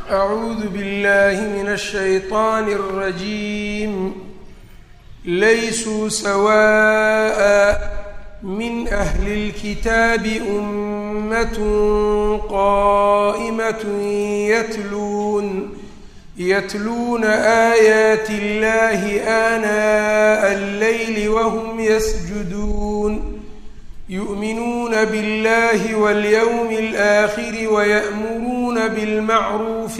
أعوذ بالله من الشيطان الرجيم ليسوا سواء من أهل الكتاب أمة قائمة يتلون آيات الله آناء الليل وهم يسجدون يؤمنون بالله واليوم الآخر ويأمرون بالمعروف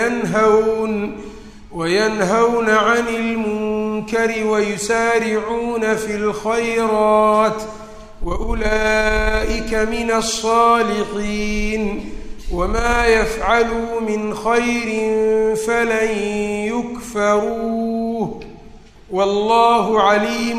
وينهون عن المنكر ويسارعون في الخيرات وأولئك من الصالحين وما يفعلوا من خير فلن يكفروه والله عليم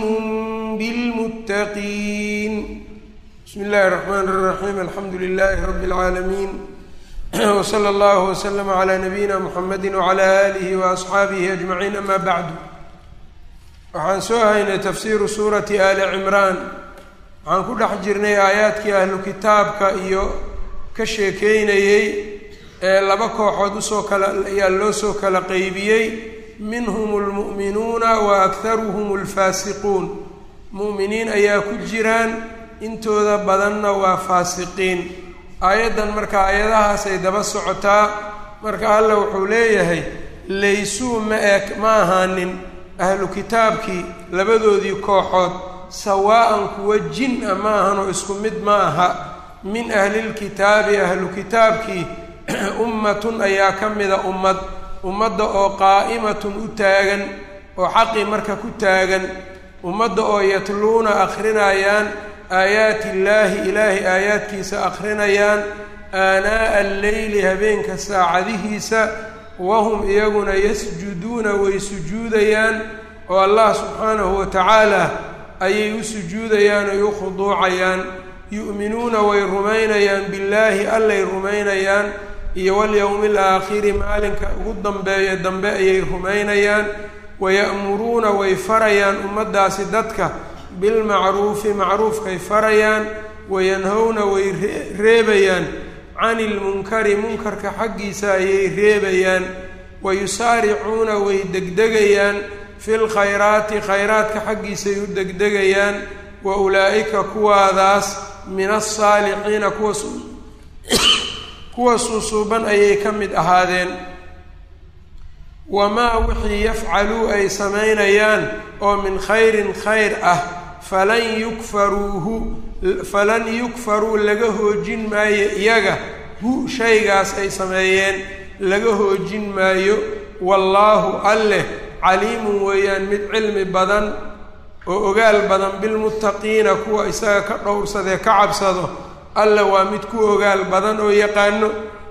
بالمتقين. بسم الله الرحمن الرحيم. الحمد لله رب العالمين وصلى الله وسلم على نبينا محمد وعلى آله وأصحaabihi أجمعين. أما بعد, waxaan soo haynay tafsiiru suurati Ali Cimraan. waxaan ku dhex jirnay aayaadkii ahlu kitaabka iyo ka sheekeynayey ee laba kooxood ayaa loo soo kala qeybiyey, minhum lmu'minuuna wa akharuhum alfaasiquun. mu'miniin ayaa ku jiraan, intooda badanna waa faasiqiin. aayaddan marka aayadahaasay daba socotaa. marka alla wuxuu leeyahay laysuu ma ahaanin ahlu kitaabkii labadoodii kooxood sawaa'an kuwa jin a ma ahanoo isku mid ma aha. min ahlilkitaabi ahlu kitaabkii ummatun ayaa ka mida ummadda oo qaa'imatun u taagan oo xaqii marka ku taagan, ummadda oo yatluuna akhrinayaan aayaati illaahi ilaahay aayaadkiisa akhrinayaan aanaa'a alleyli habeenka saacadihiisa, wahum iyaguna yasjuduuna way sujuudayaan oo allah subxaanahu wa tacaala ayay u sujuudayaan oy u khuduucayaan. yu'minuuna way rumaynayaan billaahi allay rumaynayaan iyo walyowmi alaakhiri maalinka ugu dambeeya dambe ayay rumaynayaan. waya'muruuna way farayaan ummaddaasi dadka bilmacruufi macruufkay farayaan, wayanhowna way reebayaan cani ilmunkari munkarka xaggiisa ayay reebayaan. wayusaaricuuna way degdegayaan fil khayraati khayraadka xaggiisay u degdegayaan. wa ulaa'ika kuwaadaas min alsaalixiina kuwa suusuuban ayay ka mid ahaadeen. wamaa wixii yafcaluu ay samaynayaan oo min khayrin khayr ah falan yukfaruu laga hoojin maayo iyaga hu shaygaas ay sameeyeen laga hoojin maayo. wallaahu alleh caliimun weeyaan mid cilmi badan oo ogaal badan bilmuttaqiina kuwa isaga ka dhowrsadee ka cabsado. alle waa mid ku ogaal badan oo yaqaano.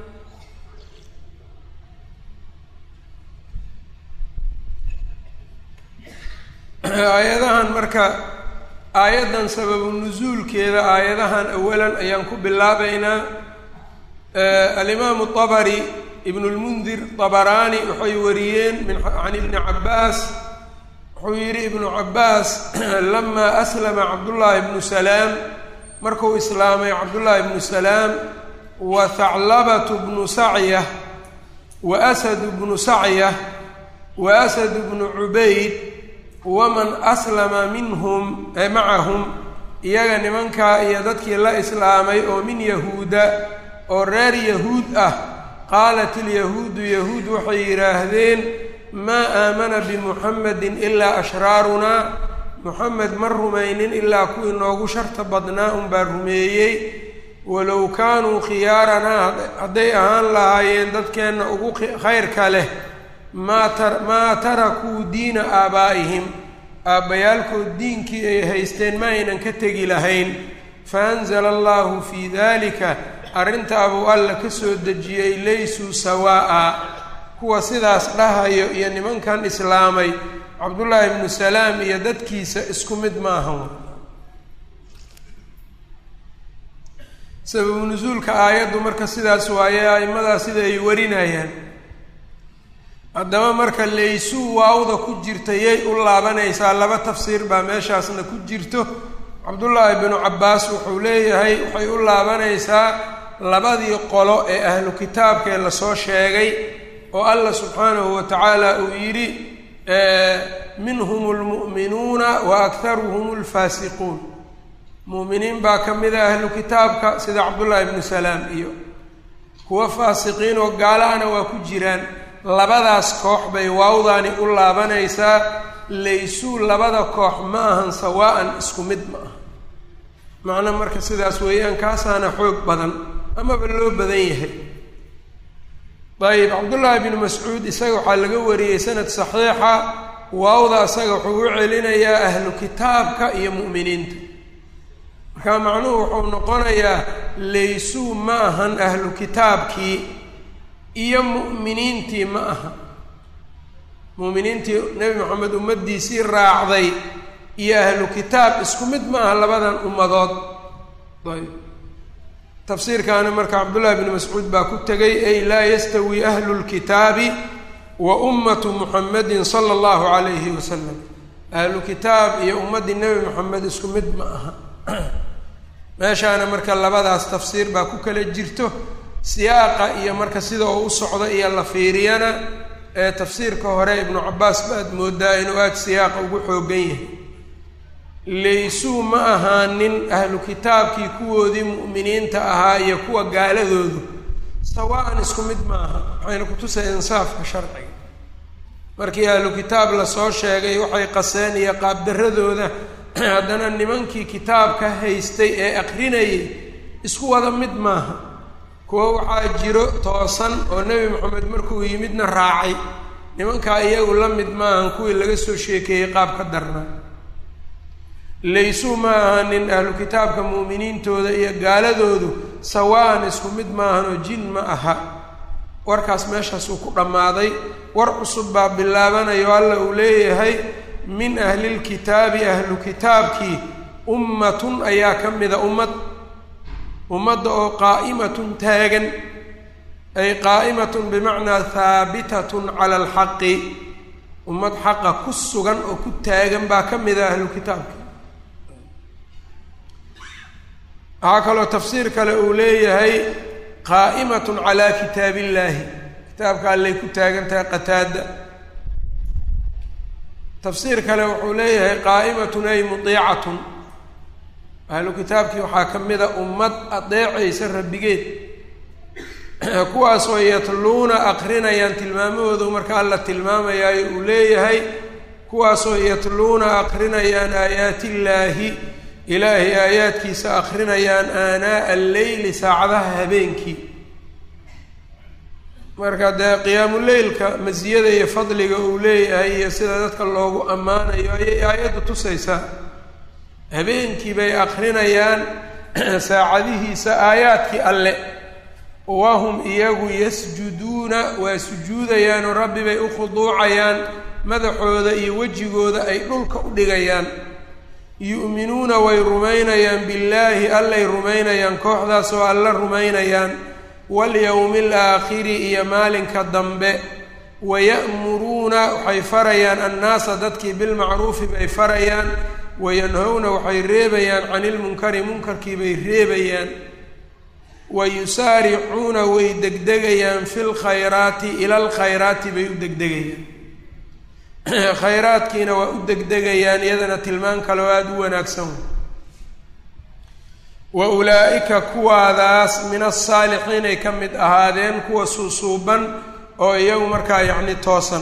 aayadahan marka aayaddan sababu nusuulkeeda aayadahan awalan ayaan ku bilaabaynaa. alimaamu طabari ibnu lmundir طabaraani waxay wariyeen can ibni cabbaas. wuxuu yidhi ibnu cabbaas lamaa aslama cabdullaahi bnu salaam, markuu islaamay cabdullaahi bnu salaam, wa thaclabatu bnu sacya wa asadu bnu sacya wa asadu bnu cubayd waman aslama minhum macahum, iyaga nimankaa iyo dadkii la islaamay oo min yahuuda oo reer yahuud ah. qaalat ilyahuudu yahuud waxay yidhaahdeen maa aamana bimuxamedin ilaa ashraarunaa, muxamed ma rumaynin ilaa kuwii noogu sharta badnaa unbaa rumeeyey. walow kaanuu khiyaaranaa, hadday ahaan lahaayeen dadkeenna ugu khayrka leh, maa tarakuu diina aabaa'ihim, aabbayaalkood diinkii ay haysteen ma aynan ka tegi lahayn. faanzala allahu fii daalika, arrintaa buu alla ka soo dejiyey laysuu sawaa'a, kuwa sidaas dhahayo iyo nimankan islaamay cabdullaahi ibnu salaam iyo dadkiisa isku mid ma ahan. sababu nusuulka aayaddu marka sidaas waaye, a'immadaa sida ay warinayaan. haddaba marka laysuu waawda ku jirta yay u laabanaysaa? laba tafsiir baa meeshaasna ku jirto. cabdullaahi binu cabbaas wuxuu leeyahay waxay u laabanaysaa labadii qolo ee ahlu kitaabkee lasoo sheegay oo alla subxaanahu wa tacaala uu yidhi minhum lmu'minuuna wa akharuhum lfaasiquun mu'miniin baa ka mid a ahlu kitaabka sida cabdullaahi ibnu salaam iyo kuwa faasiqiin oo gaalaana waa ku jiraan labadaas koox bay waawdaani u laabanaysaa laysuu labada koox ma ahan sawaa'an isku mid ma aha macna marka sidaas weeyaan kaasaana xoog badan amaba loo badan yahay ayib cabdullaahi bnu mascuud isaga waxaa laga wariyey sanad saxiixa waawda isaga wuxuu u celinayaa ahlu kitaabka iyo mu'miniinta markaa macnuhu wuxuu noqonayaa laysuu ma ahan ahlu kitaabkii iyo mu'miniintii ma aha mu'miniintii nebi moxamed ummaddiisii raacday iyo ahlu kitaab isku mid ma aha labadan ummadood ayb tafsiirkaana marka cabdullaahi bni mascuud baa ku tegay ay laa yastawi ahlu lkitaabi wa ummatu muxamedin sala allahu calayhi wasalam ahlu kitaab iyo ummaddii nebi moxamed isku mid ma aha meeshaana marka labadaas tafsiir baa ku kala jirto siyaaqa iyo marka sida uu u socdo iyo la fiiriyana ee tafsiirka hore ibnu cabbaas baad moodaa inuu aada siyaaqa ugu xoogan yahay laysuu ma ahaanin ahlu kitaabkii kuwoodii mu'miniinta ahaa iyo kuwa gaaladoodu sawaa'an isku mid ma aha waxayna kutusay insaafka sharciga markii ahlu kitaab lasoo sheegay waxay qaseen iyo qaabdarradooda haddana nimankii kitaabka haystay ee aqrinayay isku wada mid maaha kuwa waxaa jiro toosan oo nebi moxamed markuu yimidna raacay nimankaa iyagu la mid maahan kuwii laga soo sheekeeyey qaab ka darnaa laysuu ma ahanin ahlu kitaabka mu'miniintooda iyo gaaladoodu sawaa'an isku mid maahan oo jin ma aha warkaas meeshaasuu ku dhammaaday war cusub baa bilaabanayo alla uu leeyahay min ahlilkitaabi ahlu kitaabkii ummatun ayaa ka mida ummadda oo qaa'imatun taagan ay qaa'imatun bimacnaa haabitatun cala alxaqi ummad xaqa ku sugan oo ku taagan baa ka mida ahlu kitaabka waxaa kaloo tafsiir kale uu leeyahay qaa'imatun calaa kitaab illaahi kitaabka allay ku taagan tahay qataada tafsiir kale wuxuu leeyahay qaa'imatun ay mudiicatun ahlu kitaabkii waxaa ka mida ummad adeecaysa rabbigeed kuwaasoo yatluuna aqrinayaan tilmaamahoodu marka alla tilmaamayaayo uu leeyahay kuwaasoo yatluuna aqrinayaan aayaatillaahi ilaahay aayaadkiisa aqrinayaan aanaa'a alleyli saacadaha habeenkii marka dee qiyaamuleylka masiyada iyo fadliga uu leeyahay iyo sida dadka loogu ammaanayo ayay aayaddu tusaysaa habeenkii bay aqrinayaan saacadihiisa aayaadkii alle wahum iyagu yasjuduuna waa sujuudayaanoo rabbi bay u khuduucayaan madaxooda iyo wejigooda ay dhulka u dhigayaan yu'minuuna way rumaynayaan billaahi allay rumaynayaan kooxdaasoo alla rumaynayaan walyowmi alaakhiri iyo maalinka dambe waya'muruuna waxay farayaan annaasa dadkii bilmacruufi bay farayaan wayanhowna waxay reebayaan cani ilmunkari munkarkii bay reebayaan wayusaaricuuna way degdegayaan fi lkhayraati ila alkhayraati bay u degdegayaan khayraadkiina waa u degdegayaan iyadana tilmaan kaleo aada u wanaagsan wa ulaa'ika kuwaadaas min alsaalixiin ay ka mid ahaadeen kuwa suusuuban oo iyagu markaa yacni toosan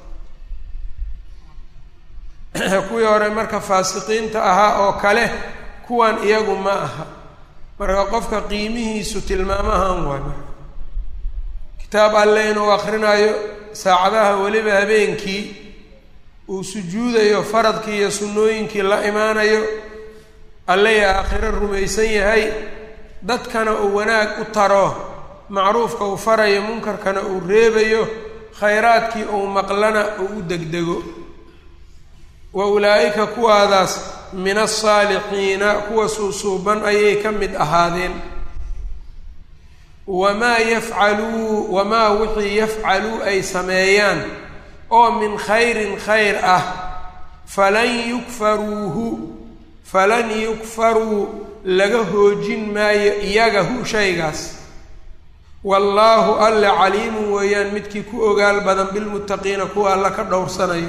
kuwii hore marka faasiqiinta ahaa oo kale kuwan iyagu ma aha marka qofka qiimihiisu tilmaamahan waay kitaab alle inuu akrinaayo saacadaha weliba habeenkii uu sujuudayo faradkii iyo sunnooyinkii la imaanayo alle aakhiro rumaysan yahay dadkana uu wanaag u taro macruufka uu farayo munkarkana uu reebayo khayraadkii uu maqlana uu u degdego wa ulaa'ika kuwaadaas min alsaalixiina kuwa suusuuban ayay ka mid ahaadeen wamaa wixii yafcaluu ay sameeyaan oo min khayrin khayr ah falan yukfaruu laga hoojin maayo iyaga hu shaygaas wallaahu alle caliimun weeyaan midkii ku ogaal badan bilmuttaqiina kuwa alla ka dhowrsanayo.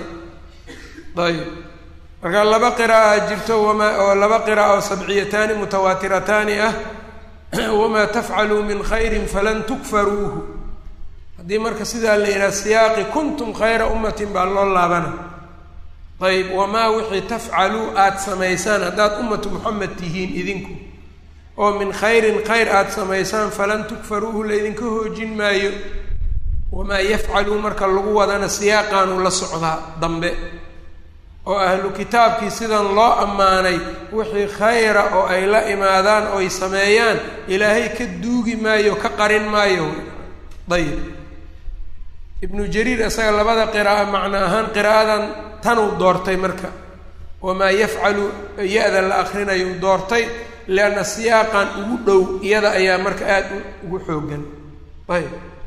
ayb marka laba qira'a jirto oo laba qira'a oo sabciyataani mutawaatirataani ah wamaa tafcaluu min khayrin falan tukfaruuhu. haddii marka sidaa la yidhaha siyaaqi kuntum khayra ummatin baa loo laabana. ayb wamaa wixii tafcaluu aada samaysaan haddaad ummatu muxamed tihiin idinku oo min khayrin khayr aada samaysaan falan tukfaruuhu laydinka hoojin maayo. wamaa yafcaluu marka lagu wadana siyaaqaanuu la socdaa dambe oo ahlu kitaabkii sidan loo ammaanay wixii khayra oo ay la imaadaan oo ay sameeyaan ilaahay ka duugi maayo ka qarin maayo. ayib ibnu jariir isaga labada qira'a macno ahaan qiraa'adan tanuu doortay marka wamaa yafcalu ya-da la akrinayu doortay lianna siyaaqan ugu dhow iyada ayaa marka aada ugu xoogan. ayb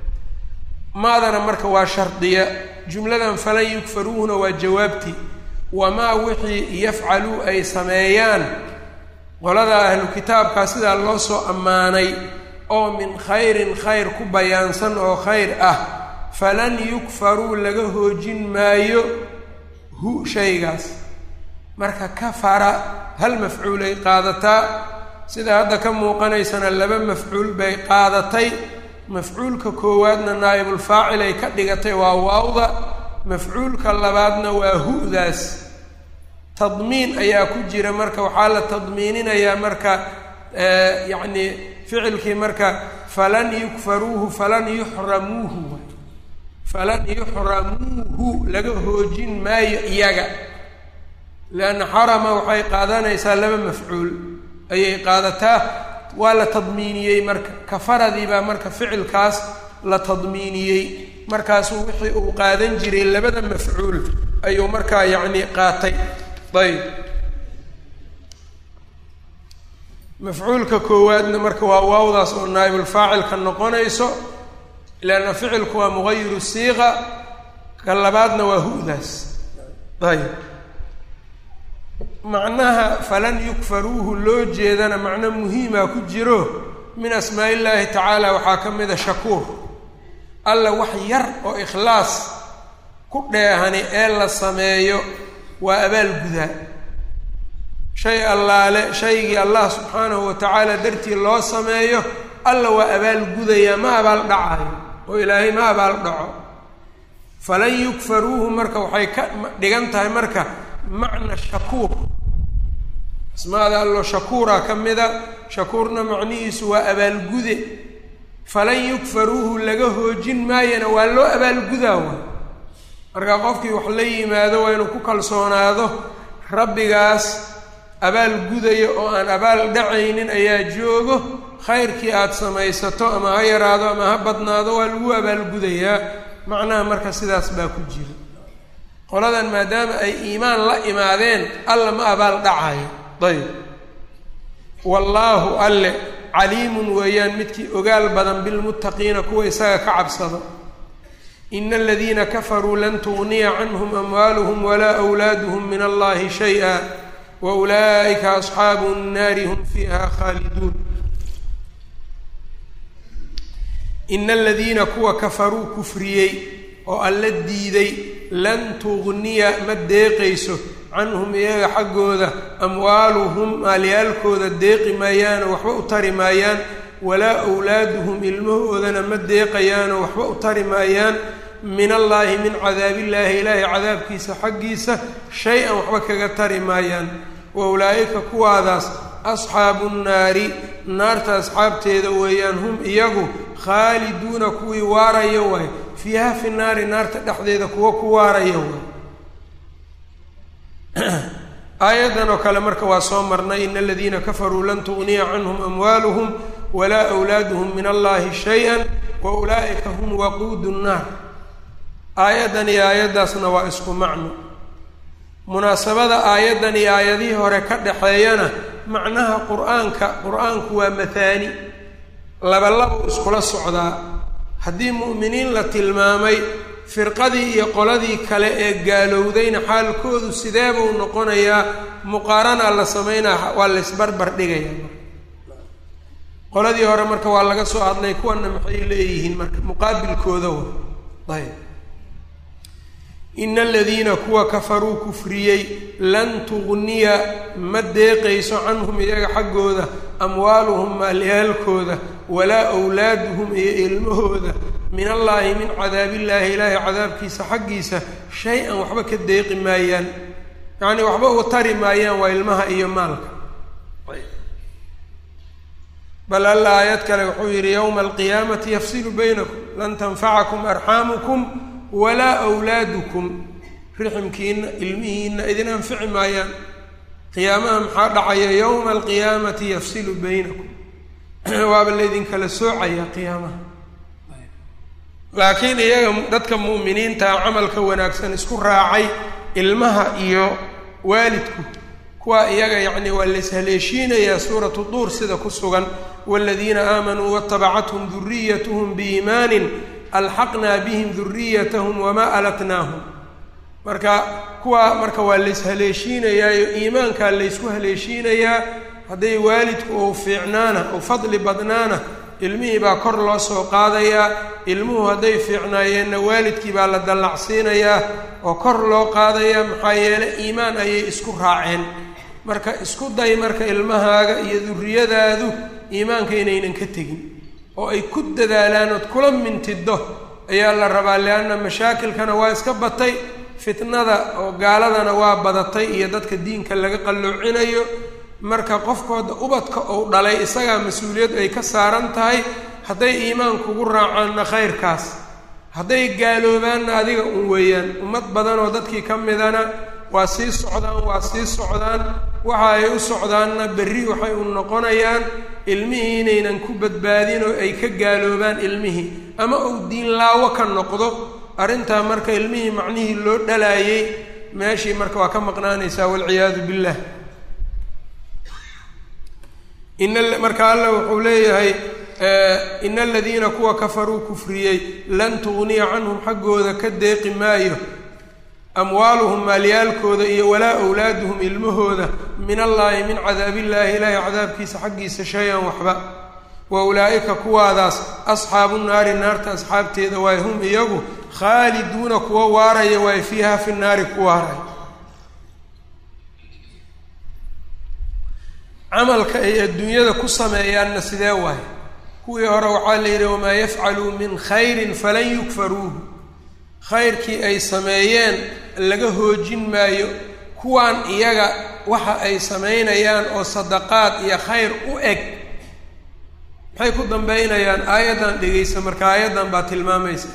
maadana marka waa shardiya, jumladan falan yukfaruuhuna waa jawaabtii. wamaa wixii yafcaluu ay sameeyaan qolada ahlu kitaabkaa sidaa loo soo ammaanay oo min khayrin khayr ku bayaansan oo khayr ah falan yukfaruu laga hoojin maayo hu shaygaas. marka kafara hal mafcuulay qaadataa sida hadda ka muuqanaysana laba mafcuul bay qaadatay. mafcuulka koowaadna naa'ibulfaacil ay ka dhigatay waa waawda, mafcuulka labaadna waa hu-daas. tadmiin ayaa ku jira marka waxaa la tadmiininayaa marka yacni ficilkii marka falan yukfaruuhu falan yuxramuuhu falan yuxramuuhu laga hoojin maayo iyaga. leanna xarama waxay qaadanaysaa laba mafcuul ayay qaadataa, waa la tadmiiniyey marka kafaradii baa marka ficilkaas la tadmiiniyey. markaasuu wixii uu qaadan jiray labada mafcuul ayuu markaa yacni qaatay. ayb mafcuulka koowaadna marka waa waawdaas oo naa'ibulfaacilka noqonayso leanna ficilku waa mugayiru siiqa, ka labaadna waa hu-daas. ayb macnaha falan yukfaruuhu loo jeedana macno muhiima ku jiro min asmaa illaahi tacaala waxaa ka mida shakuur. alla wax yar oo ikhlaas ku dheehani ee la sameeyo waa abaalgudaa. shay allaale shaygii allah subxaanahu wa tacaala dartii loo sameeyo alla waa abaalgudayaa, ma abaal dhacayo oo ilaahay ma abaal dhaco. falan yukfaruuhu marka waxay ka dhigan tahay marka macna shakuur. asmaada allo shakuura ka mida, shakuurna macnihiisu waa abaalgude. falan yukfaruuhu laga hoojin maayana waa loo abaalgudaa waay. marka qofkii wax la yimaado waa inuu ku kalsoonaado rabbigaas abaal gudayo oo aan abaal dhacaynin ayaa joogo. khayrkii aada samaysato ama ha yaraado ama ha badnaado waa lagu abaalgudayaa. macnaha marka sidaas baa ku jira. qoladan maadaama ay iimaan la imaadeen alla ma abaal dhacayo. ayb wallaahu alle caliimun weeyaan midkii ogaal badan bilmuttaqiina kuwa isaga ka cabsado. ina aladiina kafaruu lan tugniya canhum amwaaluhum walaa wlaaduhum min allahi shay-a wa ulaa'ika asxaabu nnaari hum fiiha khaaliduun. ina aladiina kuwa kafaruu kufriyey oo alla diiday lan tugniya ma deeqayso canhum iyaga xaggooda amwaaluhum maalyaalkooda deeqi maayaanoo waxba u tari maayaan, walaa wlaaduhum ilmahoodana ma deeqayaanoo waxba u tari maayaan, min allaahi min cadaabillaahi ilaahay cadaabkiisa xaggiisa shay-an waxba kaga tari maayaan. wa ulaa'ika kuwaadaas asxaabu nnaari naarta asxaabteeda weeyaan, hum iyagu khaaliduuna kuwii waaraya waay, fiiha fi naari naarta dhexdeeda kuwa ku waaraya waay. aayaddan oo kale marka waa soo marnay ina aladiina kafaruu lan tugniya canhum amwaaluhum walaa wlaaduhum min allahi shay-an wa ulaa'ika hum waquudu nnaar. aayaddan iyo aayaddaasna waa isku macno. munaasabada aayaddan iyo aayadihii hore ka dhaxeeyana macnaha qur-aanku waa mathaani, labalabo iskula socdaa. haddii mu'miniin la tilmaamay firqadii iyo qoladii kale ee gaalowdayna xaalkoodu sidee buu noqonayaa? muqaarana la sameynaa, waa la isbarbar dhigaya. qoladii hore marka waa laga soo hadlay kuwana maxay leeyihiin marka muqaabilkooda ayb ina aladiina kuwa kafaruu kufriyey lan tugniya ma deeqayso canhum iyaga xaggooda amwaaluhum maalyaalkooda walaa awlaaduhum iyo ilmahooda min allaahi min cadaabillaahi ilaahay cadaabkiisa xaggiisa shay-an waxba ka deeqi maayaan yacnii waxba uga tari maayaan waa ilmaha iyo maalka bal alla aayad kale wuxuu yidhi yowma alqiyaamati yafsilu baynakum lan tanfacakum arxaamukum walaa awlaadukum riximkiina ilmihiina idin anfici maayaan qiyaamaha maxaa dhacaya yowma alqiyaamati yafsilu baynakum waaba laydinkala soocaya qiyaamaha laakiin iyaga dadka mu'miniinta camalka wanaagsan isku raacay ilmaha iyo waalidku kuwa iyaga yacni waa la ishaleeshiinayaa suuratu duur sida ku sugan waaladiina aamanuu waatabacathum duriyatuhum biiimaanin alxaqnaa bihim duriyatahum wamaa alatnaahum marka kuwa marka waa la ishaleeshiinayaayo iimaankaa laysku haleeshiinayaa hadday waalidku ou fiicnaana ou fadli badnaana ilmihii baa kor loo soo qaadayaa ilmuhu hadday fiicnaayeenna waalidkii baa la dallacsiinayaa oo kor loo qaadayaa maxaa yeelay iimaan ayay isku raaceen marka isku day marka ilmahaaga iyo durriyadaadu iimaanka inaynan ka tegin oo ay ku dadaalaan ood kula mintiddo ayaa la rabaa leanna mashaakilkana waa iska batay fitnada oo gaaladana waa badatay iyo dadka diinka laga qalloocinayo marka qofkooda ubadka ou dhalay isagaa mas-uuliyad ay ka saaran tahay hadday iimaan kugu raacaanna khayrkaas hadday gaaloobaanna adiga un weeyaan ummad badan oo dadkii ka midana waa sii socdaan waxa ay u socdaanna berri waxay u noqonayaan ilmihii inaynan ku badbaadin oo ay ka gaaloobaan ilmihii ama uu diinlaawo ka noqdo arrintaa marka ilmihii macnihii loo dhalaayey meeshii marka waa ka maqnaanaysaa waalciyaadu billah marka alla wuxuu leeyahay ina aladiina kuwa kafaruu kufriyey lan tugniya canhum xaggooda ka deeqi maayo amwaaluhum maalyaalkooda iyo walaa awlaaduhum ilmahooda min allaahi min cadaabillaahi ilaahay cadaabkiisa xaggiisa shay-an waxba wa ulaa'ika kuwaadaas asxaabu naari naarta asxaabteeda waay hum iyagu khaaliduuna kuwa waaraya waay fiiha fi naari ku waaraya camalka ay adduunyada ku sameeyaanna sidee waay kuwii hore waxaa la yidhi wamaa yafcaluu min khayrin falan yukfaruuhu khayrkii ay sameeyeen laga hoojin maayo kuwaan iyaga waxa ay samaynayaan oo sadaqaad iyo khayr u eg maxay ku dambeynayaan aayaddan dhegaysa marka aayaddan baa tilmaamaysa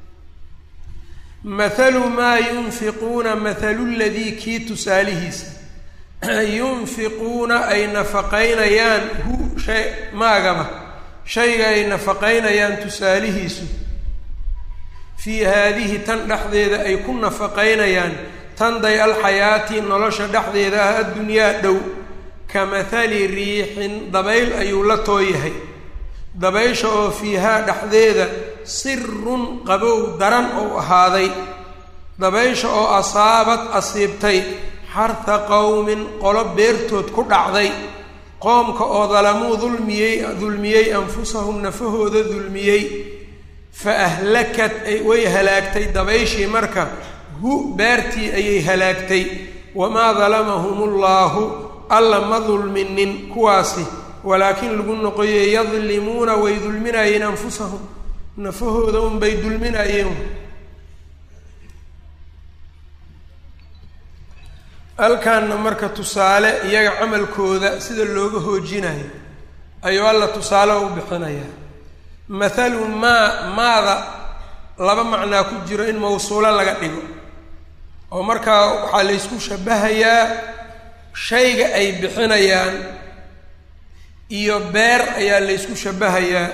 mathalu maa yunfiquuna mathalu ladii kii tusaalihiisa yunfiquuna ay nafaqaynayaan maagaba shayga ay nafaqaynayaan tusaalihiisu fii haadihi tan dhexdeeda ay ku nafaqaynayaan tan day alxayaati nolosha dhexdeeda ah addunyaa dhow ka mathali riixin dabayl ayuu la tooyahay dabaysha oo fiihaa dhexdeeda sirun qabow daran ou ahaaday dabaysha oo asaabad asiibtay xarta qowmin qolo beertood ku dhacday qoomka oo dalamuu dulmiyey anfusahum nafahooda dulmiyey fa ahlakat way halaagtay dabayshii marka beertii ayay halaagtay wamaa dalamahum ullaahu alla ma dulminin kuwaasi walaakin lagu noqoyey yadlimuuna way dulminayeen anfusahum nafahooda unbay dulminayeen halkaanna marka tusaale iyaga camalkooda sida looga hoojinayo ayuu alla tusaale u bixinayaa mathalu maada laba macnaa ku jiro in mawsuulo laga dhigo oo markaa waxaa laysku shabahayaa shayga ay bixinayaan iyo beer ayaa laysku shabahayaa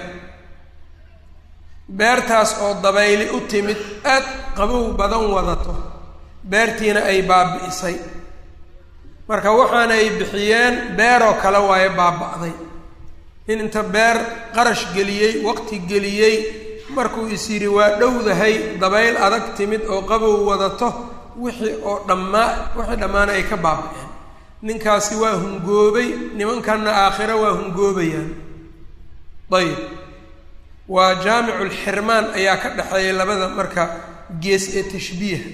beertaas oo dabayli u timid aad qabow badan wadato beertiina ay baabi'isay marka waxaana ay bixiyeen beeroo kale waaye baaba'day in inta beer qarash geliyey waqti geliyey markuu is yidhi waa dhowdahay dabayl adag timid oo qabow wadato wixii dhammaana ay ka baaba'een ninkaasi waa hungoobay nimankanna aakhiro waa hungoobayaan ayb waa jaamicu lxirmaan ayaa ka dhexeeya labada marka gees ee tashbiiha.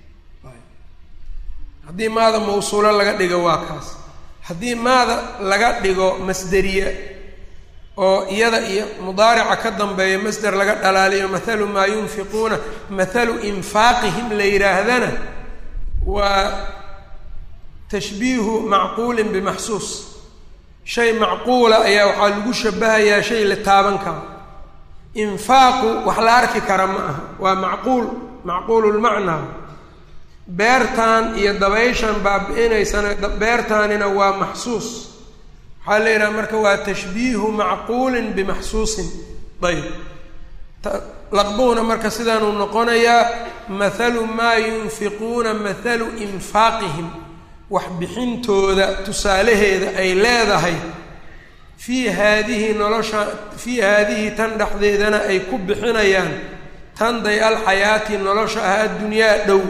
haddii maada mawsuulo laga dhigo waa kaas. haddii maada laga dhigo masderiya oo iyada iyo mudaarica ka dambeeya masder laga dhalaaliyo mathalu maa yunfiquuna mathalu infaaqihim la yidhaahdana waa tashbiihu macquulin bimaxsuus. shay macquula ayaa waxaa lagu shabahayaa shay la taaban karo. infaaqu wax la arki kara ma aha, waa macquululmacnaa. beertaan iyo dabayshan baabi-inaysana beertaanina waa maxsuus. waxaa la yidhaha marka waa tashbiihu macquulin bimaxsuusin. ayb laqbuhuna marka sidaanuu noqonayaa mathalu maa yunfiquuna mathalu infaaqihim, wax bixintooda tusaalaheeda ay leedahay fii haadihi nolosha fii haadihi tan dhexdeedana ay ku bixinayaan tanday alxayaati nolosha ah addunyaa dhow.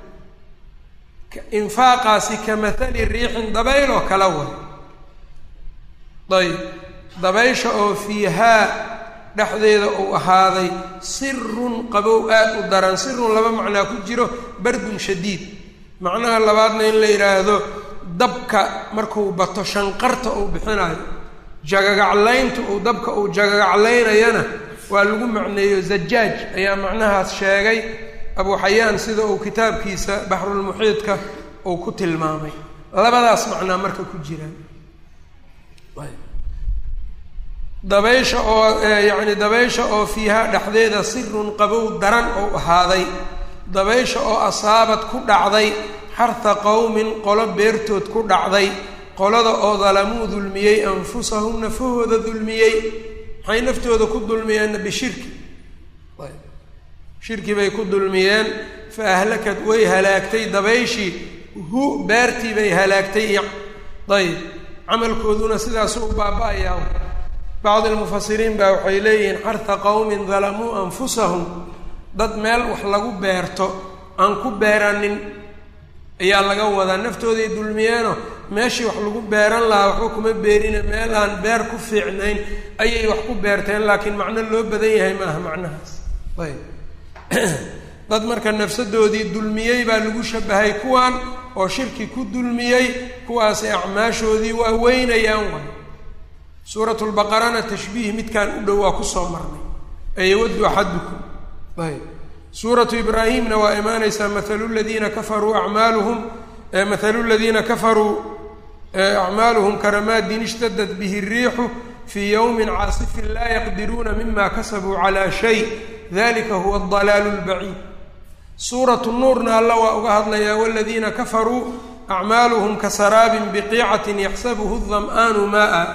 infaaqaasi ka mathali riixin dabayl oo kala way. ayb dabaysha oo fiihaa dhexdeeda uu ahaaday sirun qabow aada u daran. sirun laba macnaa ku jiro, bardun shadiid. macnaha labaadna in la yidhaahdo dabka markuu bato shanqarta uu bixinayo, jagagaclaynta uu dabka uu jagagaclaynayana waa lagu macneeyo. zajaaj ayaa macnahaas sheegay abu xayaan sida uu kitaabkiisa baxrulmuxiidka uu ku tilmaamay. labadaas macnaa marka ku jiraan. dabaysha oo yacni dabaysha oo fiihaa dhexdeeda sirun qabow daran oo ahaaday. dabaysha oo asaabad ku dhacday xarha qowmin qolo beertood ku dhacday, qolada oo dalamuu dulmiyey anfusahum nafahooda dulmiyey. maxay naftooda ku dulmiyeenna bishirki, shirki bay ku dulmiyeen. fa ahlakad way halaagtay dabayshii hu beertii bay halaagtay. ayb camalkooduna sidaasuu u baaba-ayaa. bacd almufasiriin baa waxay leeyihiin xarha qowmin dalamuu anfusahum, dad meel wax lagu beerto aan ku beeranin ayaa laga wadaa. naftooday dulmiyeeno meeshii wax lagu beeran lahaa waxba kuma beerine meel aan beer ku fiicnayn ayay wax ku beerteen, laakiin macno loo badan yahay maaha macnahaas. ayb dad marka nafsadoodii dulmiyey baa lagu shabahay kuwan oo shirki ku dulmiyey. kuwaasay acmaashoodii waa weynayaan waay. suuratu lbaqarana tashbiih midkaan u dhow waa kusoo marnay, ayawaddu axadukum. ayb suuratu ibraahimna waa imaanaysaa mathalu ladiina kafaruu acmaaluhum mathalu ladiina kafaruu acmaaluhum karamaadin ishtadat bihi الriixu fii yowmin caasifin laa yaqdiruuna mima kasabuu calaa shay dalika huwa adalaalu اlbaciid. suuratu nuurna alla waa uga hadlayaa waladiina kafaruu acmaaluhum kasaraabin biqiicatin yaxsabuhu الdam'aanu maa.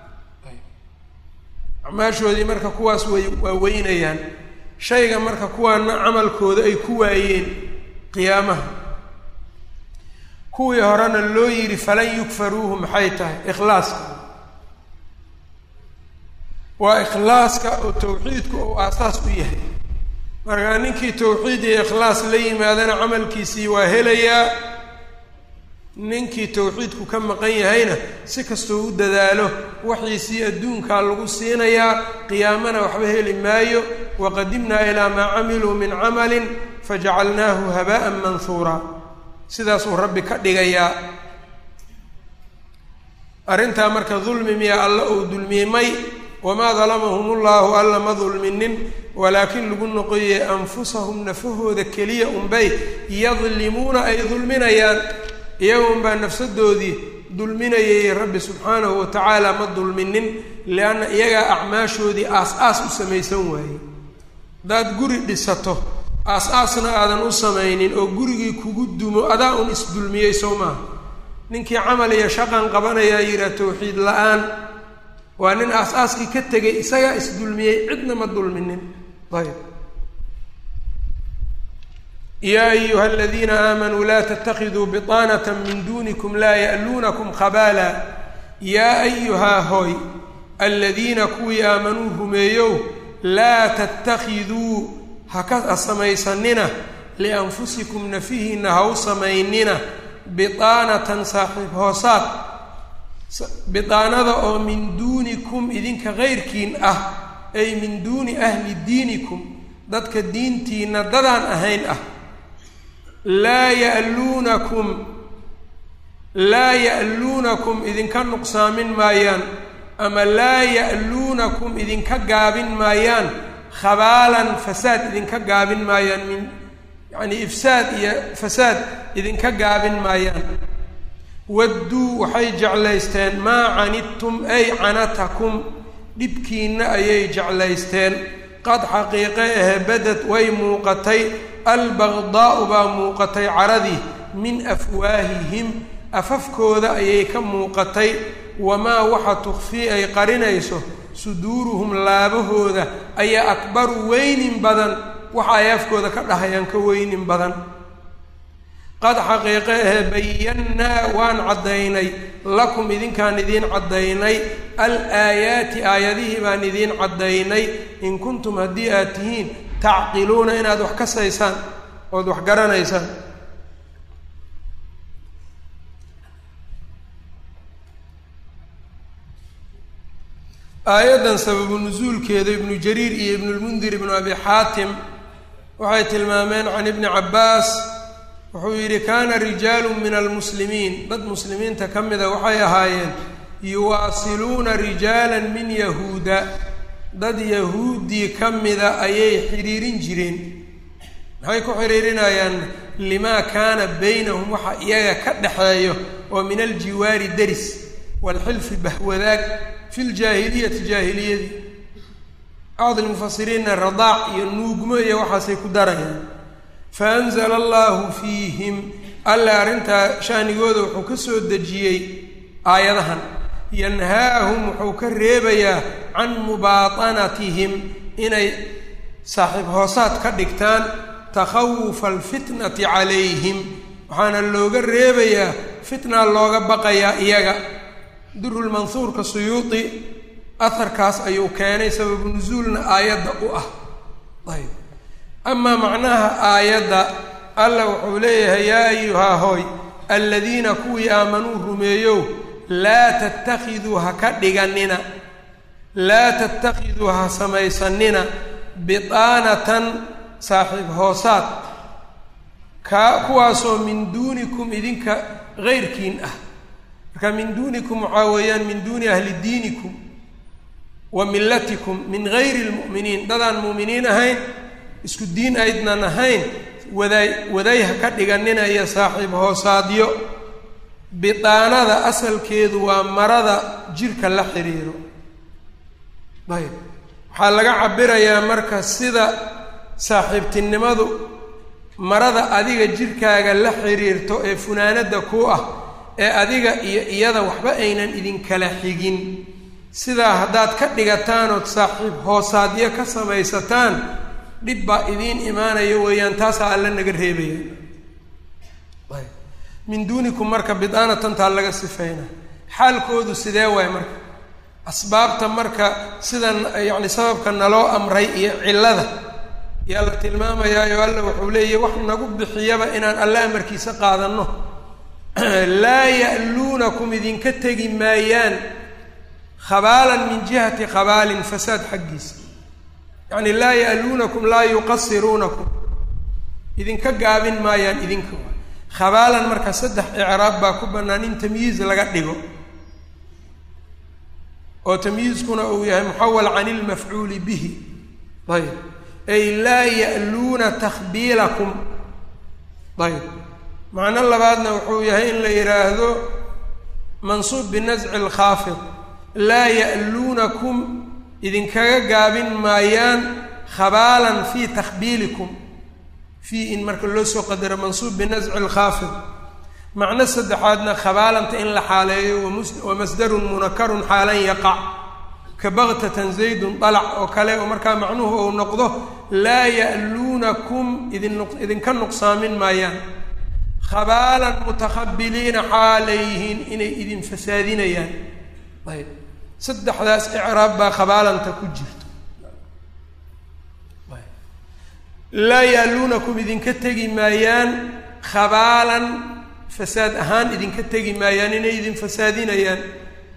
acmaashoodii marka kuwaas waa weynayaan. shayga marka kuwaana camalkooda ay ku waayeen qiyaamaha. kuwii horena loo yidhi falan yukfaruuhu maxay tahay? ikhlaaska. waa ikhlaaska oo tawxiidku uu aasaas u yahay. markaa ninkii tawxiid iyo ikhlaas la yimaadana camalkiisii waa helayaa. ninkii tawxiidku ka maqan yahayna si kastoo u dadaalo waxiisii adduunkaa lagu siinayaa, qiyaamana waxba heli maayo. waqadimnaa ilaa maa camiluu min camalin fajacalnaahu habaa'an manhuuraa. sidaasuu rabbi ka dhigayaa. arrintaa marka dulmi miyaa alla uu dulmiyey may. wamaa dalamahum ullahu alla ma dulminin, walaakin lagu noqoyey anfusahum nafahooda keliya unbay yadlimuuna ay dulminayaan. iyagun baa nafsadoodii dulminayay, rabbi subxaanahu wa tacaala ma dulminin. lianna iyagaa acmaashoodii aas-aas u samaysan waayey. haddaad guri dhisato aas-aasna aadan u samaynin oo gurigii kugu dumo adaa un isdulmiyey sow maaha. ninkii camal iyo shaqan qabanayaa yidhaha tawxiid la-aan waa nin aas-aaskii ka tegay, isagaa isdulmiyey, cidna ma dulminin. ayb yaa ayuha aladiina aamanuu laa tatakiduu biطaanata min duunikum laa ya'luunakum khabaala. yaa ayuhaa hoy aladiina kuwii aamanuu rumeeyow laa tattakiduu ha samaysanina lianfusikum nafihiinna ha u samaynina biطaanatan saaxiib hoosaad bidaanada oo min duunikum idinka keyrkiin ah ay min duuni ahli diinikum dadka diintiina dadaan ahayn ah laa ya'luunakum idinka nuqsaamin maayaan ama laa ya'luunakum idinka gaabin maayaan khabaalan fasaad idinka gaabin maayaan yacnii ifsaad iyo fasaad idinka gaabin maayaan wadduu waxay jeclaysteen maa canidtum ay canatakum dhibkiinna ayay jeclaysteen qad xaqiiqe ahe badad way muuqatay albagdaa'u baa muuqatay caradii min afwaahihim afafkooda ayay ka muuqatay wamaa waxa tukfii ay qarinayso suduuruhum laabahooda ayaa akbaru weynin badan waxa ay afkooda ka dhahayaan ka weynin badan qad xaqiiqe ahe bayannaa waan caddaynay lakum idinkaan idiin caddaynay al-aayaati aayadihii baan idiin caddaynay in kuntum haddii aad tihiin tacqiluuna inaad wax kasaysaan ood wax garanaysaan aayaddan sababu nusuulkeeda ibnu jariir iyo ibnulmundir ibnu abi xaatim waxay tilmaameen can ibni cabbaas wuxuu yidhi kaana rijaalu min almuslimiin dad muslimiinta ka mida waxay ahaayeen yuwaasiluuna rijaalan min yahuuda dad yahuudii ka mida ayay xidhiirin jireen maxay ku xidhiirinayaan limaa kaana baynahum waxa iyaga ka dhaxeeyo oo min aljiwaari deris waalxilfi bahwadaag fi ljaahiliyati jaahiliyadii bacd almufasiriinna radaac iyo nuugmo iyo waxaasay ku darayaan faanzala allahu fiihim alle arrintaa shaanigooda wuxuu ka soo dejiyey aayadahan yanhaahum wuxuu ka reebayaa can mubaatanatihim inay saaxiib hoosaad ka dhigtaan takhawufa alfitnati calayhim waxaana looga reebayaa fitnaa looga baqayaa iyaga durulmansuurka suyuudi aharkaas ayuu keenay sababu nusuulna aayadda u ah ayb amaa macnaha aayadda alla wuxuu leeyahay yaa ayuhaa hooy aladiina kuwii aamanuu rumeeyow laa tattakhiduu ha ka dhiganina laa tattakhiduu ha samaysanina bidaanatan saaxiib hoosaad kuwaasoo min duunikum idinka keyrkiin ah marka min duunikum waxaa weeyaan min duuni ahli diinikum wa millatikum min gayri lmu'miniin dadaan mu'miniin ahayn isku diin aydnan ahayn waday ha ka dhiganinaya saaxiib hoosaadyo bidaanada asalkeedu waa marada jirka la xidhiiro ayb waxaa laga cabirayaa marka sida saaxiibtinimadu marada adiga jirkaaga la xidhiirto ee funaanadda ku ah ee adiga iyo iyada waxba aynan idinkala xigin sidaa haddaad ka dhigataan ood saaxiib hoosaadyo ka samaysataan dhib baa idiin imaanayo weeyaan taasaa alla naga reebaya min duunikum marka bidaanatantaa laga sifayna xaalkoodu sidee waay marka asbaabta marka sidan yacni sababka naloo amray iyo cillada yaa la tilmaamayaayo alla wuxuu leeyahy wax nagu bixiyaba inaan alla amarkiisa qaadanno laa ya'luunakum idinka tegi maayaan khabaalan min jihati khabaalin fasaad xaggiisa yacni laa ya'luunakum laa yuqasiruunakum idinka gaabin maayaan idinka khabaalan marka saddex icraab baa ku bannaan in tamyiiz laga dhigo oo tamyiizkuna uu yahay muxawal can ilmafcuuli bihi ayb ay laa ya'luuna takhbiilakum ayb macno labaadna wuxuu yahay in la yidhaahdo mansuub binasci alkhaafid laa ya'luunakum idinkaga gaabin maayaan khabaalan fii takhbiilikum fii in marka loo soo qadaro mansuub binasci alkhaafid macno saddexaadna khabaalanta in la xaaleeyo wamasdarun munakarun xaalan yaqac ka baktatan zaydun dalac oo kale oo markaa macnuhu uu noqdo laa ya'luunakum idinka nuqsaamin maayaan khabaalan mutakhabbiliina xaalayhiin inay idin fasaadinayaan ayb saddexdaas icraab baa khabaalanta ku jirto laa ya'luunakum idinka tegi maayaan khabaalan fasaad ahaan idinka tegi maayaan inay idin fasaadinayaan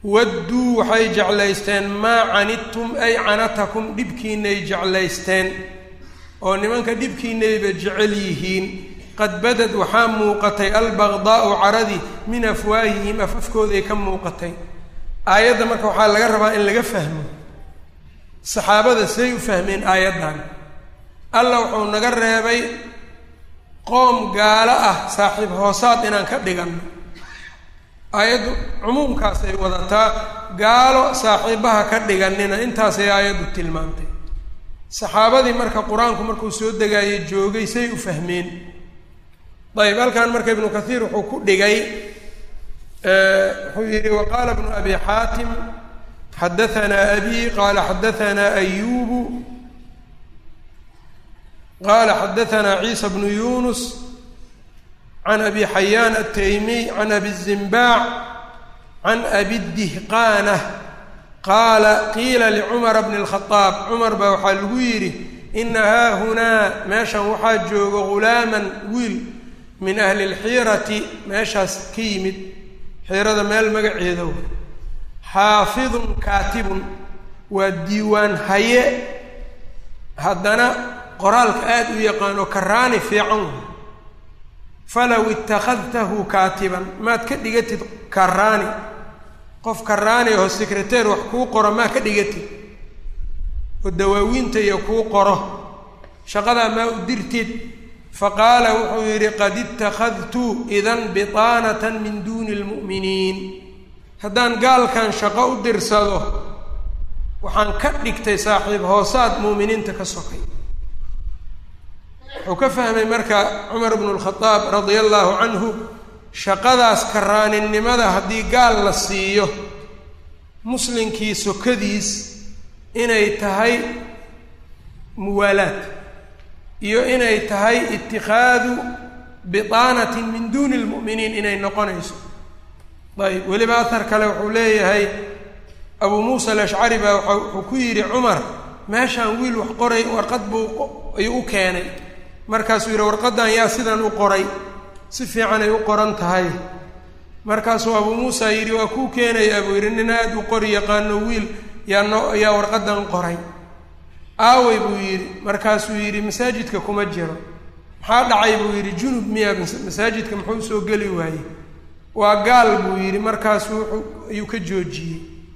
wadduu waxay jeclaysteen maa canidtum ay canatakum dhibkiinay jeclaysteen oo nimanka dhibkiinayba jecel yihiin qad badad waxaa muuqatay albaqdaa'u caradi min afwaahihim afafkooday ka muuqatay aayadda marka waxaa laga rabaa in laga fahmo saxaabada siday u fahmeen aayaddan alla wuxuu naga reebay qoom gaalo ah saaxiib hoosaad inaan ka dhiganno aayaddu cumuumkaasay wadataa gaalo saaxiibaha ka dhiganina intaasay aayaddu tilmaantay saxaabadii marka qur-aanku markuu soo degaayay joogay say u fahmeen ayb halkan marka ibnu kathiir wuxuu ku dhigay wuxuu yidhi waqaala ibnu abi xaatim xadahanaa abi qaala xadahanaa ayubu qaala xadahanaa ciisa bnu yunus can abi xayaan ataymiy can abi zimbaac can abi dihqaanah qaala qiila licumara bni اlkhadaab cumar baa waxaa lagu yidhi ina haahunaa meeshan waxaa jooga ghulaaman wiil min ahli اlxiirati meeshaas ka yimid xiirada meel magaceeda xaafidun kaatibun waa diiwaan haye haddana qoraalka aada u yaqaano karaani fiican falow ittakhadtahu kaatiban maad ka dhigatid karaani qof karaani oo secreteer wax kuu qoro maa ka dhigatid oo dawaawiinta iyo kuu qoro shaqadaa maa u dirtid faqaala wuxuu yidhi qad ittakhadtu idan bitaanatan min duuni lmu'miniin haddaan gaalkan shaqo u dirsado waxaan ka dhigtay saaxiib hoosaad mu'miniinta ka sokay wuxuu ka fahmay marka cumar bnu lkhadaab radia allaahu canhu shaqadaas karaaninimada haddii gaal la siiyo muslinkii sokadiis inay tahay muwaalaad iyo inay tahay itikhaadu bitaanatin min duuni lmu'miniin inay noqonayso ayb weliba ahar kale wuxuu leeyahay abuu muusa alashcari baa wuxuu ku yidhi cumar meeshaan wiil wax qoray warqad buu ayuu u keenay markaasuu yidhi warqaddan yaa sidan u qoray si fiican ay u qoran tahay markaasuu abuu muusa yidhi waa kuu keenayaa buu yidhi nin aada u qori yaqaano wiil yaa warqaddan qoray aawey buu yidhi markaasuu yidhi masaajidka kuma jiro maxaa dhacay buu yidhi junub miyaa masaajidka muxuu soo geli waayey waa gaal buu yidhi markaasuu ayuu ka joojiyey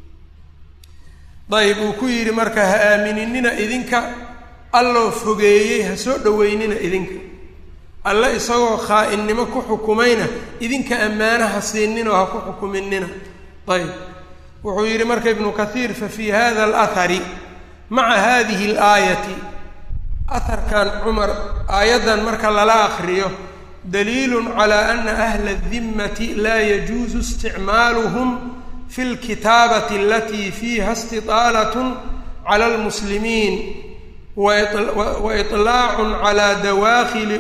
dayib uu ku yidhi marka ha aaminina idinka alloo fogeeyey ha soo dhoweynina idinka alle isagoo khaa-innimo ku xukumayna idinka ammaana ha siininoo ha ku xukuminina ayb wuxuu yidhi marka ibnu kathiir fa fii hada alahari maca hadihi alaayati aharkan cumar aayaddan marka lala akriyo daliilun calaa ana ahla adimmati laa yajuusu isticmaaluhum fi lkitaabati alatii fiiha istitaalatun cala almuslimiin waiطlaacun calaa dawaakili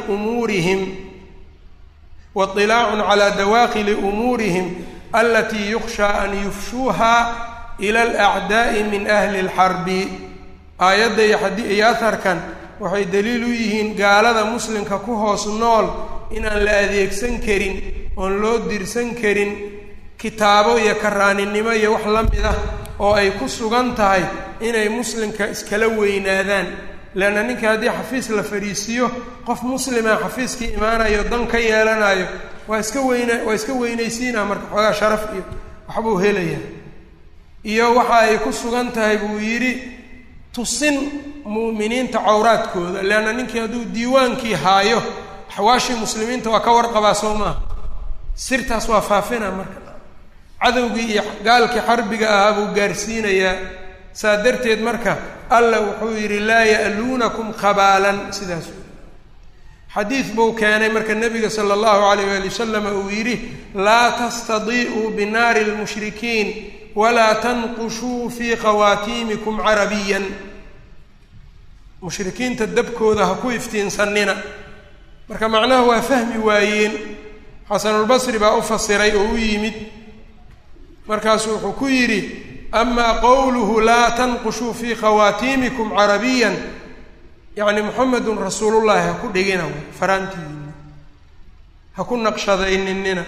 umuurihim alatii yukhshaa an yufshuuha ila alacdaa'i min ahli اlxarbi aayadda iyo aharkan waxay daliil u yihiin gaalada muslimka ku hoos nool inaan la adeegsan karin oon loo dirsan karin kitaabo iyo karaaninimo iyo wax la mid ah oo ay ku sugan tahay inay muslimka iskala weynaadaan leanna ninka haddii xafiis la fadhiisiiyo qof muslima xafiiskii imaanayo dan ka yeelanayo waa iska weynaysiinaa marka xoogaa sharaf iyo waxbuu helayaa iyo waxa ay ku sugan tahay buu yidhi tusin mu'miniinta cawraadkooda leanna ninkii hadduu diiwaankii haayo axwaashii muslimiinta waa ka warqabaa soo maaha sirtaas waa faafina marka cadowgii iyo gaalkii xarbiga ahaa buu gaarsiinayaa saa darteed marka alla wuxuu yidhi laa ya'luunakum khabaalan sidaas xadiid buu keenay marka nebiga sala allahu calayh waali wasalam uu yidhi laa tastadii'uu binaari lmushrikiin walaa tanqushuu fii khawaatiimikum carabiyan mushrikiinta dabkooda ha ku iftiinsannina marka macnaha waa fahmi waayeen xasanulbasri baa u fasiray oo u yimid markaasuu wuxuu ku yidhi amaa qowluhu laa tanqushuu fii khawaatiimikum carabiyan yacni muxamedun rasuulullahi ha ku dhigina faraantiina ha ku naqshadayninina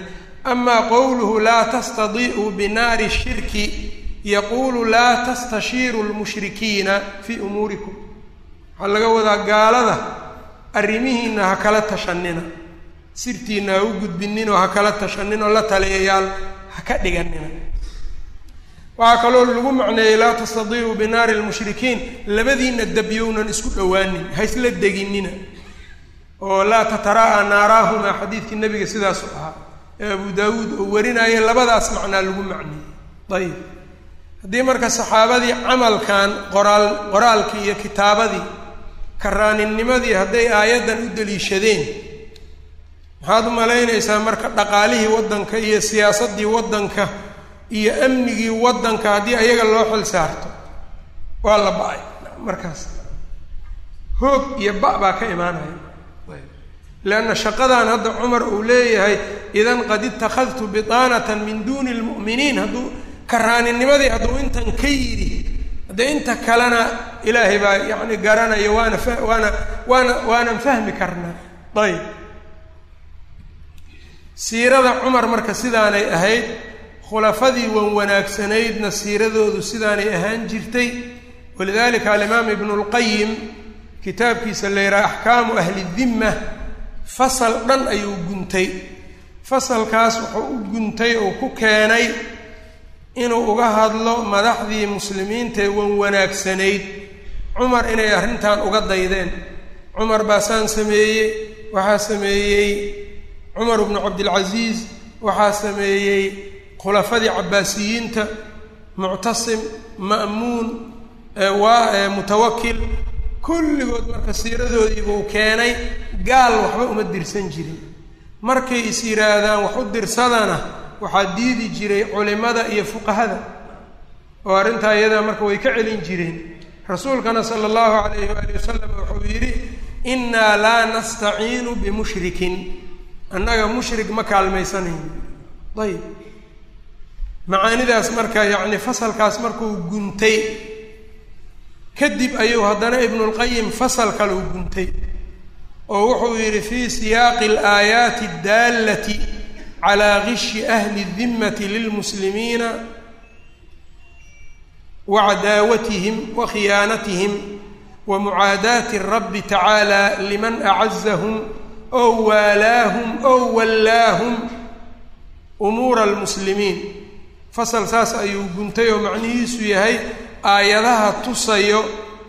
أما قوله لا تستضيء بنار الشرك يقول لا تستشيروا المشركين في أموركم هل قوضا قال هذا أرميهن هكلا تشننا سرتينا وجد بنين وهكلا تشننا ولا تليال هكذا جننا وعقلوا لغو معنى لا تستضيء بنار المشركين لبدين الدبيون نسكت أواني هيس لدقيننا ولا تتراءى ناراهما حديث النبي سيدا سبحانه أبو داود ورنا يلبدا اسمعنا لغو معني طيب هذه مركز الصحابة دي عمل كان قرال كي كتابة دي كران النمدي هذه آيات ندلي شدين هذا ملاين إسا مركز دقاليه ودنك إيا سياسة دي ودنك إيا أمني ودنك هذه أيها اللوح السارته والله باي مركز هو يبقى كإيمانه لأن شقدان هذا عمر أوليه إذن قد اتخذت بطانة من دون المؤمنين هذو كران النمذي هذو أنت كيري هذا أنت كلنا إلهي با يعني قرانا وانا مفهم كرنا طيب سيرة عمر مركز سيداني أهيد خلفذي وناك سنيدنا سيرة ذو سيداني أهان جرتي ولذلك الإمام ابن القيم كتاب كيس اللي أحكام أهل الذمة فصل دن أيو جنتي فصل كاس وحو جنتي أو كوكاني إنه أجهد له مدحذي مسلمين تيون وناك سنيد عمر إنه يهرنتان أجد يدين عمر باسان سميي وحاسميي عمر بن عبد العزيز وحاسميي خلفاء عباسيين معتصم مأمون ومتوكل كل قد مركز سيرادودii buu keenay gaal waxba uma dirsan jirin markay isiiraadaan wax u dirsadana waxa diidi jiray culimada iyo fuqahada oo arinta iyada marka way ka celin jireen rasuulkana sallallahu alayhi wa sallam wuxuu yiri inna la nasta'inu bi mushrikin annaga mushrik ma kaalmaysanin tayib macaanidaas marka yaani fasalkaas markuu guntay كدب أيها هذا ابن القيم فصل كلو بنتي ووحو في سياق الآيات الدالة على غش أهل الذمة للمسلمين وعداوتهم وخيانتهم ومعاداة الرب تعالى لمن أعزهم أو والاهم أو ولاهم أمور المسلمين فصل ساس أيها بنتي ومعنيه سيهي aayadaha tusayo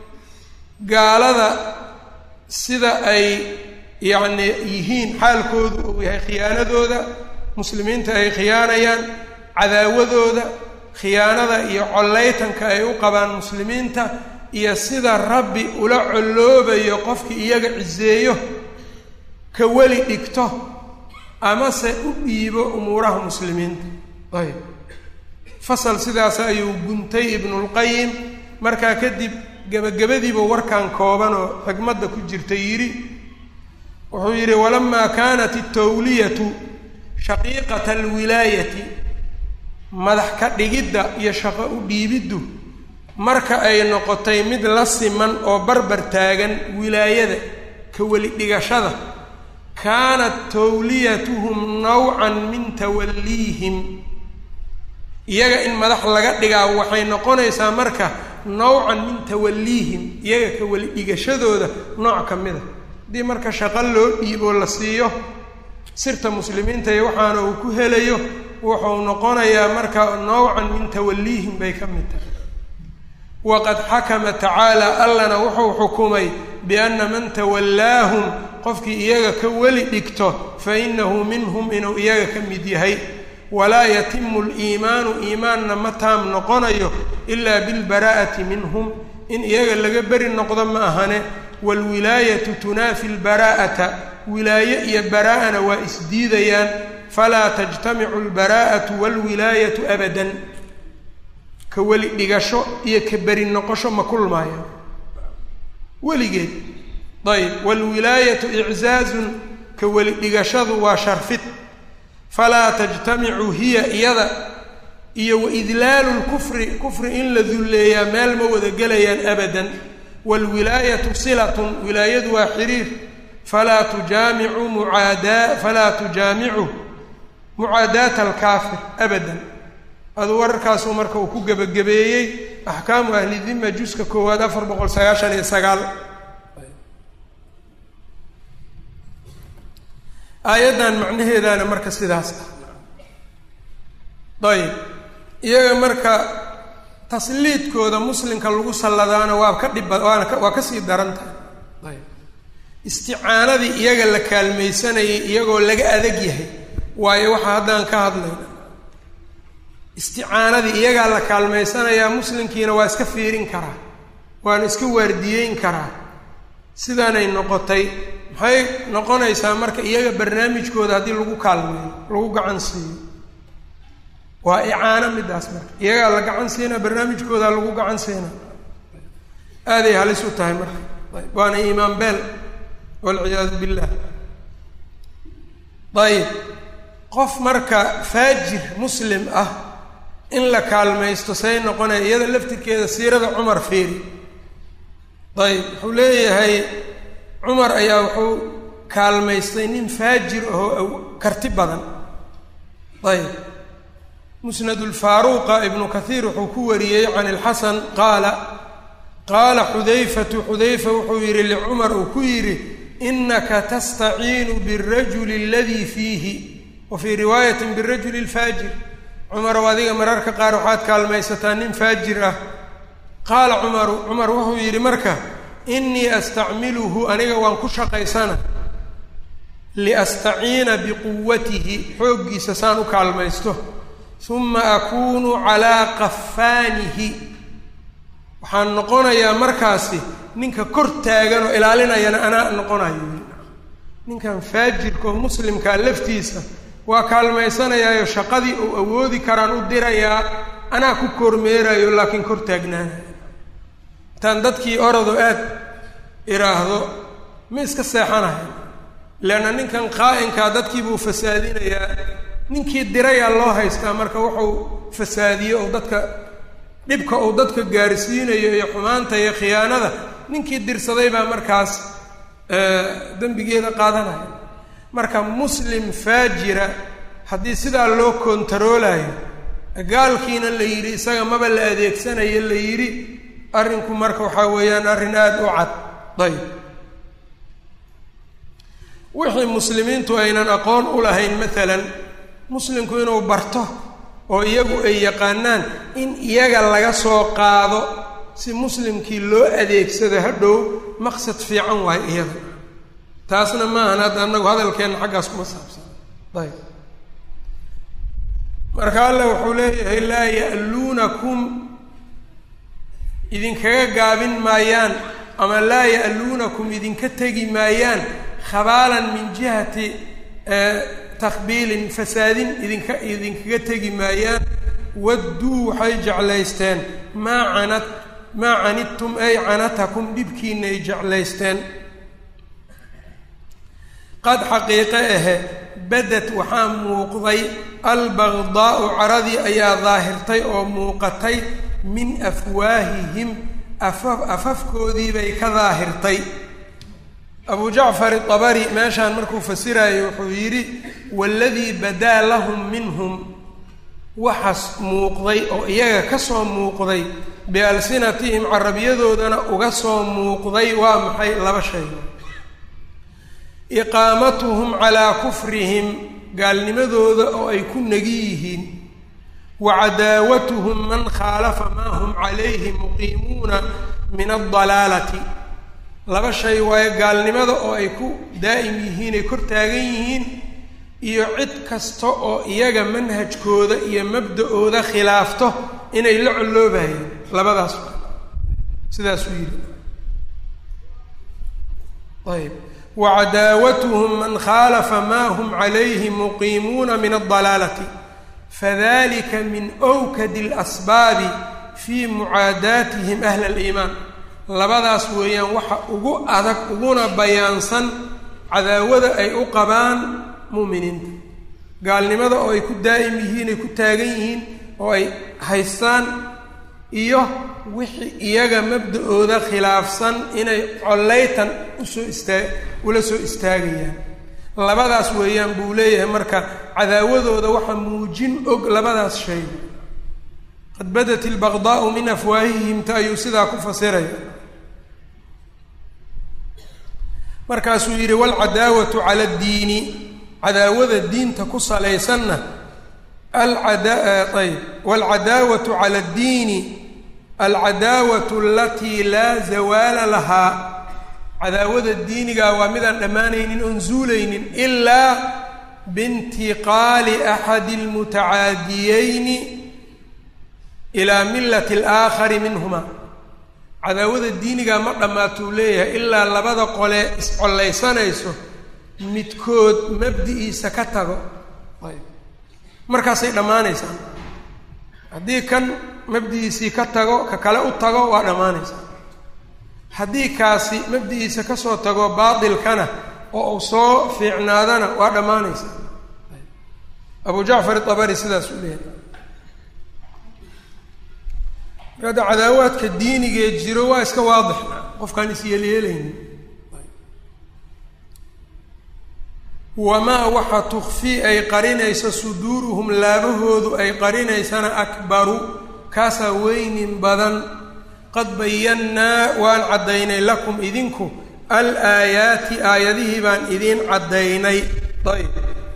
gaalada sida ay yaani yihiin xaalkoodu uu yahay khiyaanadooda muslimiinta ay khiyaanayaan cadaawadooda khiyaanada iyo coleytanka ay u qabaan muslimiinta iyo sida rabbi ula coloobayo qofkii iyaga ciseeyo ka wali dhigto ama se u dhiibo umuuraha muslimiinta ayb فصل سداس أيو بنتي ابن القيم مركا كدب جبدي بوركان كوبانو حكمت كجرتيري وحيري ولما كانت التولية شقيقة الولاية مدح كدجدة يشقى بيبدو مركا أي نقطي مثل السمن أو بربر تاجن ولاية كولي دجاشة كانت توليتهم نوعا من توليهم iyaga in madax laga dhigaa waxay noqonaysaa marka noocan min tawallihim iyaga ka wali dhigashadooda nooc kamid ah di marka shaqo loo dhiibo la siiyo sirta muslimiinta iyo waxaana uu ku helayo wuxuu noqonayaa marka noocan min tawallihim bay kamid tahay waqad hakama ta'ala allana wuxuu xukumay bi anna man tawallahum qofkii iyaga ka wali dhigto fa innahu minhum inuu iyaga kamid yahay ولا يتم الإيمان إيماننا متام نقنيه إلا بالبراءة منهم إن يجعل جبر النقض معهنا والولاية تنافي البراءة ولاية براءة وإسديديان فلا تجتمع البراءة والولاية أبدا كولي دغشو يكبر النقش ما كل ما هي ولي طيب والولاية إعزاز كولي دغشذ وشرفت فلا تجتمع هي يدا وإذلال الكفر كفر إن لذليا مال مود جليا أبدا والولاية صلة ولاية وحرير فلا تجامع mucaadaata alkaafir abadan aduu wararkaasuu marka uu ku gebagabeeyey axkaamu ahli dima juska koowaad 499 aayaddan macnaheedaana marka sidaas ayib iyaga marka tasliidkooda muslimka lagu salladaana waa ka waa kasii daran tahay ayb isticaanadii iyaga la kaalmaysanayay iyagoo laga adag yahay waayo waxa haddaan ka hadlayna isticaanadii iyagaa la kaalmaysanayaa muslimkiina waa iska fiirin karaa waana iska waardiyeyn karaa sidaanay noqotay maxay noqonaysaa marka iyaga barnaamijkooda haddii lagu kaalmeeyo lagu gacan siiyo waa icaano midaas marka iyagaa la gacan siinaa barnaamijkooda lagu gacan siinaa aaday halis u tahay marka ayb waana iimaan beel walciyaadu billah ayib qof marka faajir muslim ah in la kaalmaysto say noqonaya iyada laftirkeeda siirada cumar fiiri ayib wuxuu leeyahay cumar ayaa wuxuu kaalmaystay nin faajir ahoo karti badan ayib musnad ulfaaruuqa ibnu kathiir wuxuu ku wariyey can ilxasan qaala xudayfatu xudayfa wuxuu yidhi licumar uu ku yidhi inaka tastaciinu birajuli aladii fiihi wa fii riwaayatin birajuli alfaajir cumarow adiga mararka qaar waxaad kaalmaysataa nin faajir ah qaala cumar wuxuu yidhi marka innii astacmiluhu aniga waan ku shaqaysana liastaciina biquwatihi xooggiisa saan u kaalmaysto uma akuunu calaa qafaanihi waxaan noqonayaa markaasi ninka kor taagan oo ilaalinayana anaa noqonayo ninkan faajirka oo muslimkaa laftiisa waa kaalmaysanayaayo shaqadii uu awoodi karaan u dirayaa anaa ku kormeerayo laakiin kor taagnaanayo intaan dadkii orodo aad idhaahdo ma iska seexanahay leanna ninkan qaa'inkaa dadkii buu fasaadinayaa ninkii dirayaa loo haystaa marka wuxuu fasaadiyo oo dadka dhibka uu dadka gaarsiinayo iyo xumaanta iyo khiyaanada ninkii dirsaday baa markaas dembigeeda qaadanaya marka muslim faajira haddii sidaa loo kontaroolayo gaalkiina la yidhi isaga maba la adeegsanayo la yidhi arrinku marka waxaa weeyaan arrin aada u cad ayb wixii muslimiintu aynan aqoon u lahayn maalan muslimku inuu barto oo iyagu ay yaqaanaan in iyaga laga soo qaado si muslimkii loo adeegsado hadhow maqsad fiican waayo iyaga taasna maahan hadda annagu hadalkeenna xaggaas kuma saabsan ayb marka alla wuxuu leeyahay laa ya'luunakum idinkaga gaabin maayaan ama laa ya'luunakum idinka tegi maayaan khabaalan min jihati takbiilin fasaadin idinkaga tegi maayaan wadduu waxay jeclaysteen maa canidtum ay canatakum dhibkiina ay jeclaysteen qad xaqiiqe ahe badad waxaa muuqday albagdaa'u caradii ayaa daahirtay oo muuqatay min afwaahihim afafkoodii bay ka daahirtay abu jacfar itabari meeshaan markuu fasiraayo wuxuu yidhi waaladii badaa lahum minhum waxaas muuqday oo iyaga ka soo muuqday bialsinatihim carabiyadoodana uga soo muuqday waa maxay laba shay iqaamatuhum calaa kufrihim gaalnimadooda oo ay ku negi yihiin wa cadaawatuhum man khaalafa maa hum calayhi muqiimuuna min aldalaalati laba shay waayo gaalnimada oo ay ku daa'im yihiin ay kor taagan yihiin iyo cid kasta oo iyaga manhajkooda iyo mabda-ooda khilaafto inay la colloobayeen labadaas sidaasuu yidhi ayb wa cadaawatuhum man khaalafa maa hum calayhi muqiimuuna min aldalaalati fadalika min wkadi اlasbaabi fii mucaadaatihim ahla aliimaan labadaas weeyaan waxa ugu adag uguna bayaansan cadaawada ay u qabaan mu'miniinta gaalnimada oo ay ku daa'im yihiin ay ku taagan yihiin oo ay haystaan iyo wixii iyaga mabda-ooda khilaafsan inay collaytan ula soo istaagayaan labadaas weeyaan buu leeyahay marka cadaawadooda waxa muujin og labadaas shay qad badat albagdaa'u min afwaahihim ta ayuu sidaa ku fasiraya markaasuu yidhi waalcadaawatu cala addiini cadaawada diinta ku salaysanna waalcadaawatu cala addiini alcadaawatu alatii laa zawaala lahaa cadaawada diinigaa waa midaan dhammaanaynin oon zuulaynin ilaa biintiqaali axadi almutacaadiyeyni ilaa millati alaakhari minhuma cadaawada diinigaa ma dhammaatuu leeyahay ilaa labada qole iscollaysanayso midkood mabdi'iisa ka tago markaasay dhammaanaysaa haddii kan mabdi'iisii ka tago ka kale u tago waa dhammaanaysaa haddii kaasi mabdi'iisa ka soo tago baatilkana oo uu soo fiicnaadana waa dhammaanaysaa abu jacfar itabari sidaas u leeyahay hadda cadaawaadka diinigee jiro waa iska waadixna qofkaan isyeelyeelaynin wamaa waxa tukfii ay qarinayso suduuruhum laabahoodu ay qarinaysana akbaru kaasaa weynin badan qad bayannaa waan caddaynay lakum idinku alaayaati aayadihii baan idiin caddaynay ayb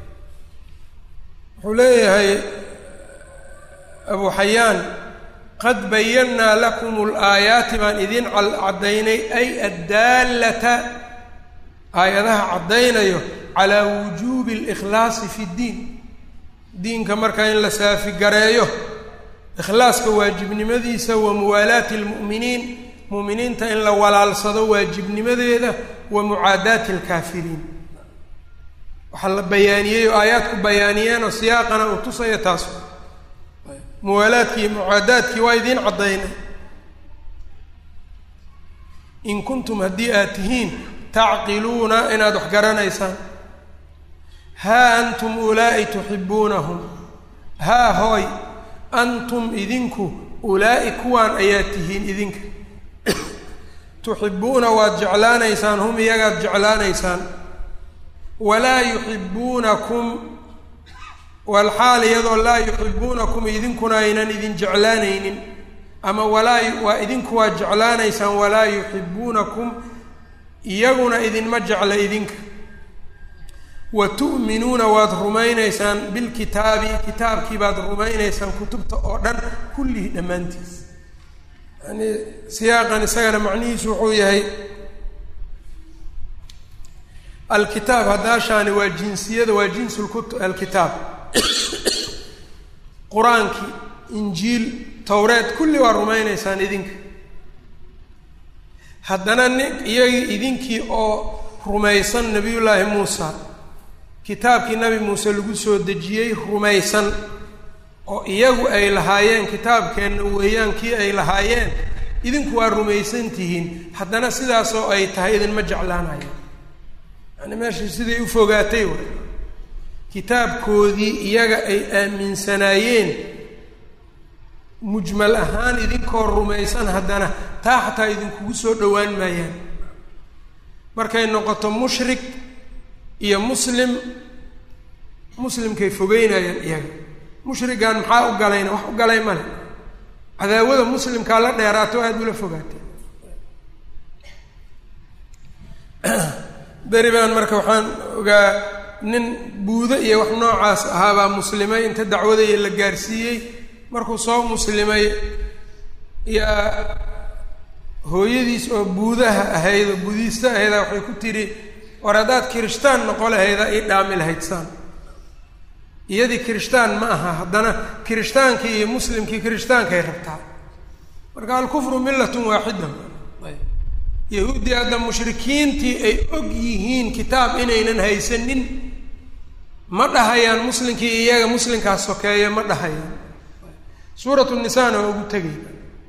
wuxuu leeyahay abu xayaan qad bayannaa lakum alaayaati baan idiin caddaynay ay addaalata aayadaha caddaynayo calaa wujuubi alikhlaasi fi ddiin diinka markaa in la saafigareeyo ikhlaaska waajibnimadiisa wa muwaalaati almu'miniin mu'miniinta in la walaalsado waajibnimadeeda wa mucaadaati alkaafiriin waxaa la bayaaniyey oo aayaadku bayaaniyeen oo siyaaqana uu tusaya taas muwaalaadkii iyo mucaadaadkii waa idiin caddaynay in kuntum haddii aad tihiin tacqiluuna inaad wax garanaysaan haa antum ulaa'i tuxibbuunahum haa hooy antum idinku ulaa'i kuwaan ayaad tihiin idinka tuxibbuuna waad jeclaanaysaan hum iyagaad jeclaanaysaan walaa yuxibbuunakum walxaal iyadoo laa yuxibbuunakum idinkuna aynan idin jeclaanaynin ama waa idinku waad jeclaanaysaan walaa yuxibbuunakum iyaguna idinma jecla idinka wa tu'minuuna waad rumaynaysaan bilkitaabi kitaabkii baad rumaynaysaan kutubta oo dhan kullihii dhammaantiis yani siyaaqan isagana macnihiisu wuxuu yahay alkitaab haddaashaani waa jinsiyada waa jinsu alkitaab qur-aankii injiil towreed kulli waa rumaynaysaan idinka haddana iyagii idinkii oo rumaysan nebiyullaahi muusa kitaabkii nabi muuse lagu soo dejiyey rumaysan oo iyagu ay lahaayeen kitaabkeenna weeyaan kii ay lahaayeen idinku waa rumaysan tihiin haddana sidaasoo ay tahay idinma jeclaanayaan yani meesha siday u fogaatay way kitaabkoodii iyaga ay aaminsanaayeen mujmal ahaan idinkoo rumaysan haddana taa xataa idinkugu soo dhowaan maayaan markay noqoto mushrik iyo muslimkay fogeynayaan iyaga mushrigan maxaa u galayna wax u galay male cadaawada muslimkaa la dheeraato aada ula fogaatay beri baan marka waxaan ogaa nin buudo iyo wax noocaas ahaabaa muslimay inta dacwadaya la gaarsiiyey markuu soo muslimay yaa hooyadiis oo buudaha ahayd oo buudiista ahayda waxay ku tidhi war haddaad kirishtaan noqo lahayda ii dhaami lahayd iyadii kirishtaan ma aha haddana kirishhtaankii iyo muslimkii kirishhtaankay rabtaa marka alkufru millatun waaxida yahuuddii hadda mushrikiintii ay og yihiin kitaab inaynan haysanin ma dhahayaan muslimkii iyaga muslimkaas sokeeya ma dhahayaan suuratu nisaana waa ugu tegayna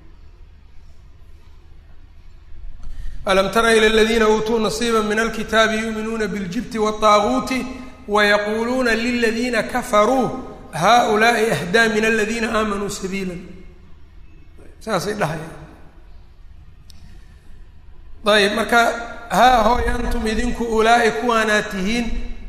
alam tara ila aladiina uutuu nasiiba min alkitaabi yuuminuuna biاljibti waالطaaguuti wayaquuluuna liladiina kafaruu haؤulaaءi ahdaa min aladiina aamanuu sabiila saasay dhahayaan ayb marka haa hooy antum idinku ulaa'i kuwaanaad tihiin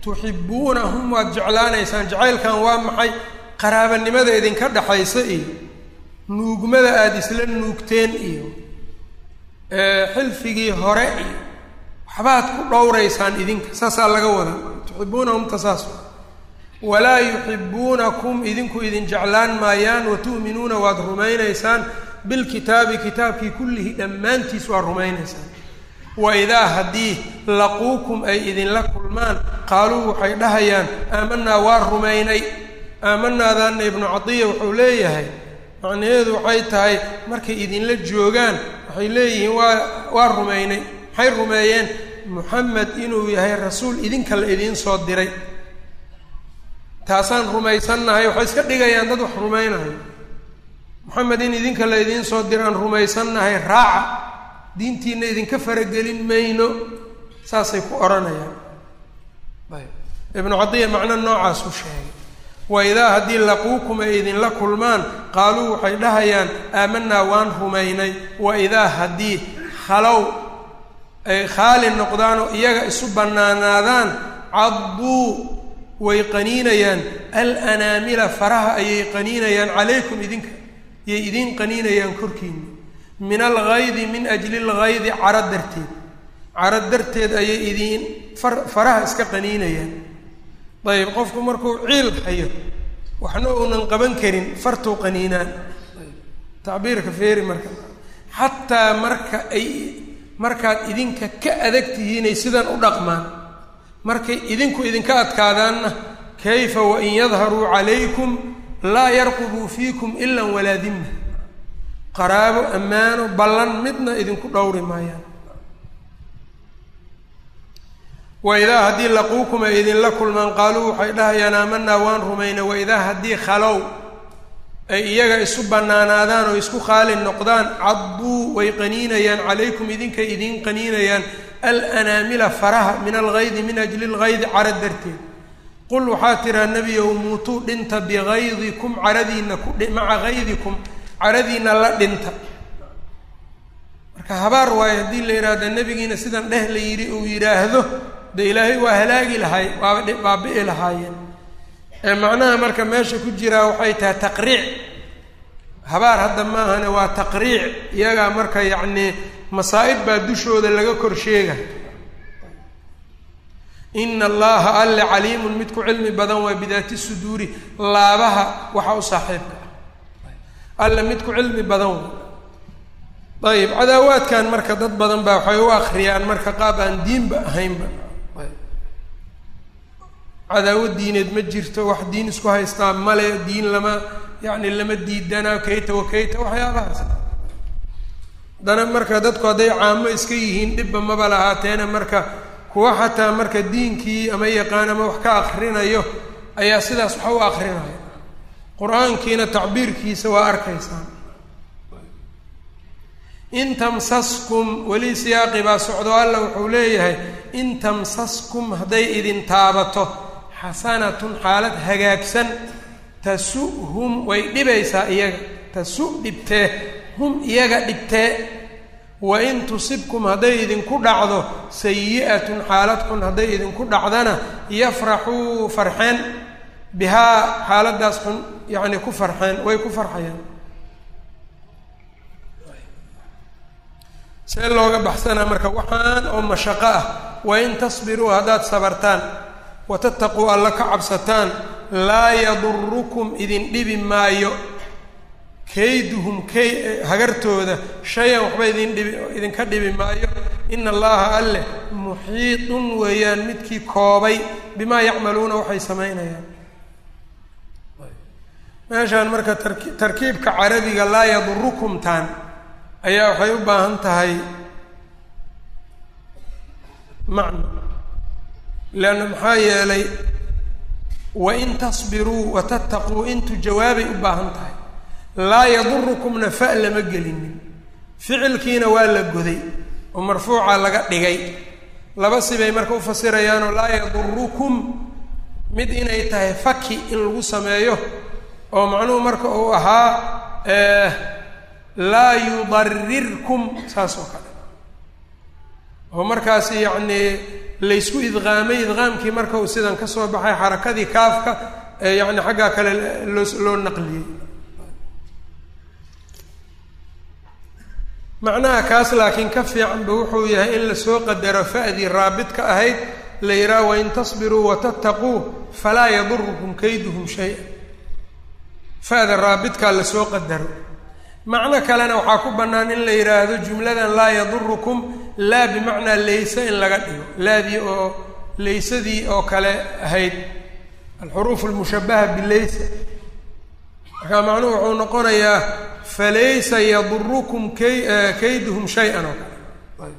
tuxibuunahum waad jeclaanaysaan jacaylkan waa maxay qaraabanimada idinka dhaxaysa iyo nuugmada aada isla nuugteen iyo xilfigii hore iyo waxbaad ku dhowraysaan idinka saasaa laga wadaa tuxibuunahum tasaas walaa yuxibuunakum idinku idin jeclaan maayaan watu'minuuna waad rumaynaysaan bilkitaabi kitaabkii kullihi dhammaantiis waad rumaynaysaan waidaa haddii laquukum ay idinla kulmaan qaaluu waxay dhahayaan aamanaa waa rumaynay aamanaadaana ibnu cadiya wuxuu leeyahay macnaheedu waxay tahay markay idinla joogaan waxay leeyihiin waa rumaynay maxay rumeeyeen muxamed inuu yahay rasuul idinka la idiin soo diray taasaan rumaysannahay waxay iska dhigayaan dad wax rumaynayo moxamed in idinka la idiin soo dira aan rumaysannahay raaca diintiina idinka faragelin mayno saasay ku odhanayaan ayb ibnu cadiya macno noocaas u sheegay waidaa haddii laquukum ay idinla kulmaan qaaluu waxay dhahayaan aamanaa waan rumaynay waidaa haddii khalow ay khaali noqdaanoo iyaga isu bannaanaadaan cadduu way qaniinayaan alanaamila faraha ayay qaniinayaan calaykum idinka yay idiin qaniinayaan korkiina min algaydi min ajli lgaydi caro darteed caro darteed ayay idiin faraha iska qaniinayaan ayb qofku markuu ciil hayo waxna uunan qaban karin fartuu qaniinaan tacbiirka feeri marka xataa markaad idinka ka adag tihiinay sidan u dhaqmaan markay idinku idinka adkaadaanna kayfa wain yadharuu calaykum laa yarqubuu fiikum ilan walaa dimma qaraabo ammaano ballan midna idinku dhowri maayaan waidaa haddii laquukum ay idinla kulmaan qaaluu waxay dhahayaan aamanaa waan rumaynay waidaa haddii khalow ay iyaga isu bannaanaadaan oo isku khaali noqdaan cadduu way qaniinayaan calaykum idinkay idiin qaniinayaan alanaamila faraha min algaydi min ajli lgaydi caro darteed qul waxaa tiraa nebiyow muutuu dhinta bigaydikum caradiina maca gaydikum caradiina la dhinta marka habaar waayo haddii la yidhaahdo nebigiina sidan dheh la yidhi uu yidhaahdo dee ilaahay waa halaagi lahay waaba baabi'i lahaayeen macnaha marka meesha ku jiraa waxay tahay taqriic habaar hadda maahane waa taqriic iyagaa marka yacnii masaa'ib baa dushooda laga kor sheega ina allaha alle caliimun mid ku cilmi badan waa bidaati suduuri laabaha waxa u saaxiibka ah alle mid ku cilmi badan wa ayib cadaawaadkan marka dad badan baa waxay u akriyaan marka qaab aan diinba ahaynba cadaawad diineed ma jirto wax diin isku haystaa male diin lama yacni lama diidanaa kayta wa kayta waxyaabahaas haddana marka dadku hadday caamo iska yihiin dhibba maba lahaateena marka kuwa xataa marka diinkii ama yaqaan ama wax ka akrinayo ayaa sidaas waxa u akrinaya qur-aankiina tacbiirkiisa waa arkaysaan in tamsaskum weli siyaaqi baa socdo alla wuxuu leeyahay in tamsaskum hadday idin taabato xasanatun xaalad hagaagsan tasu-hum way dhibaysaa iyaga tasu dhibtee hum iyaga dhibtee wain tusibkum hadday idinku dhacdo sayi'atun xaalad xun hadday idinku dhacdana yafraxuu farxeen bihaa xaaladaas xun yacni ku farxeen way ku farxayaan see looga baxsanaa marka waxaan oo mashaqo ah wain tasbiruu haddaad sabartaan watattaquu alla ka cabsataan laa yadurukum idin dhibi maayo kayduhum hagartooda shay-an waxba idinka dhibi maayo ina allaha alleh muxiitun weeyaan midkii koobay bimaa yacmaluuna waxay samaynayaan meeshaan marka tarkiibka carabiga laa yadurukumtaan ayaa waxay u baahan tahay macno leanna maxaa yeelay wain tasbiruu watattaquu intu jawaabay u baahan tahay laa yadurukumna fa lama gelinin ficilkiina waa la goday oo marfuuca laga dhigay laba sibay marka u fasirayaanoo laa yadurukum mid inay tahay faki in lagu sameeyo oo macnuhu marka uu ahaa laa yudarirkum saas oo kale oo markaasi yacnii laysku idqaamay idqaamkii marka uu sidan ka soo baxay xarakadii kaafka yacni xaggaa kale loo naqliyey. macnaha kaas laakiin ka fiicanba wuxuu yahay in lasoo qadaro fa'dii raabidka ahayd la yidhaha wain tasbiruu watattaquu falaa yadurukum kayduhum shay-a. fa'da raabidkaa lasoo qadaro. macno kalena waxaa ku bannaan in la yidhaahdo jumladan laa yadurukum laa bimacnaa layse in laga dhigo laadii oo laysadii oo kale ahayd alxuruuf almushabaha bilaysa. markaa macnuhu wuxuu noqonayaa falaysa yadurukum kayduhum shay-an oo kale.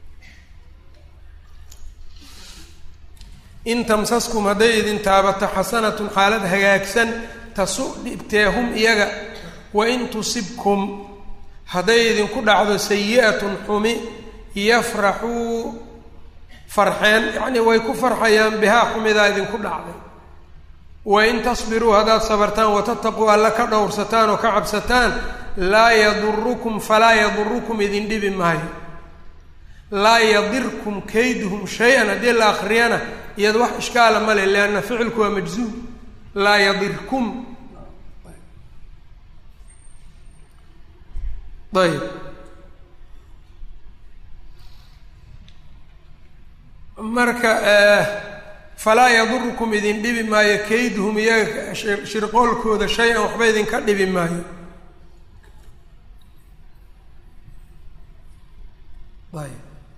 in tamsaskum hadday idin taabato xasanatun xaalad hagaagsan tasu dhibteehum iyaga wain tusibkum hadday idinku dhacdo sayi'atun xumi yafraxuu farxeen yacnii way ku farxayaan bihaa xumidaa idinku dhacday. wain tasbiruu haddaad sabartaan watattaquu alla ka dhowrsataan oo ka cabsataan laa yadurukum falaa yadurukum idin dhibi maayo. laa yadirkum kayduhum shay-an haddii la akriyana iyada wax ishkaala ma leh lianna ficilku waa majzuum. laa yadirkum ayb. marka falaa yadurukum idin dhibi maayo kayduhum iyaga shirqoolkooda shay-an waxba idinka dhibi maayo. ayb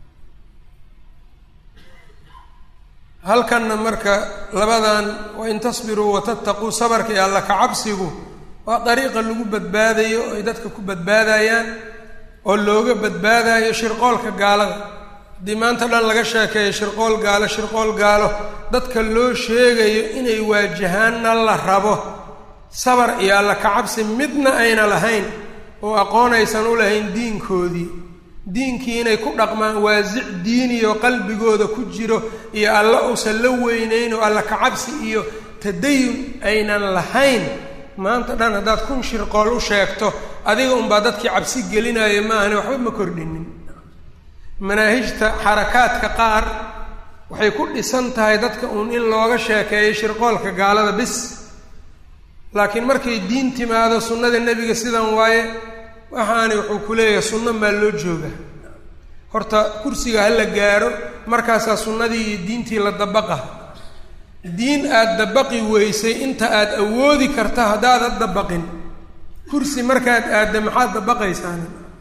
halkanna marka labadan wain tasbiruu watattaquu sabarka iyo alla ka cabsigu waa dariiqa lagu badbaadayo ay dadka ku badbaadayaan oo looga badbaadayo shirqoolka gaalada. haddii maanta dhan laga sheekeeyo shirqool gaalo dadka loo sheegayo inay waajahaanna la rabo sabar iyo alla ka cabsi midna ayna lahayn oo aqoonaysan u lahayn diinkoodii diinkii inay ku dhaqmaan waasic diiniyo qalbigooda ku jiro iyo alla uusan la weynayn oo alla ka cabsi iyo tadayun aynan lahayn maanta dhan haddaad kun shirqool u sheegto adiga unbaa dadkii cabsi gelinaya maahane waxba ma kordhinin. manaahijta xarakaadka qaar waxay ku dhisan tahay dadka uun in looga sheekeeyo shirqoolka gaalada bis. laakiin markay diin timaado sunnada nebiga sidan waaye waxaani wuxuu ku leeyahay sunno maa loo jooga. horta kursiga ha la gaaro markaasaa sunnadii iyo diintii la dabaqa. diin aada dabaqi weysay inta aada awoodi karta haddaadan dabaqin kursi markaad aadda maxaad dabaqaysaan.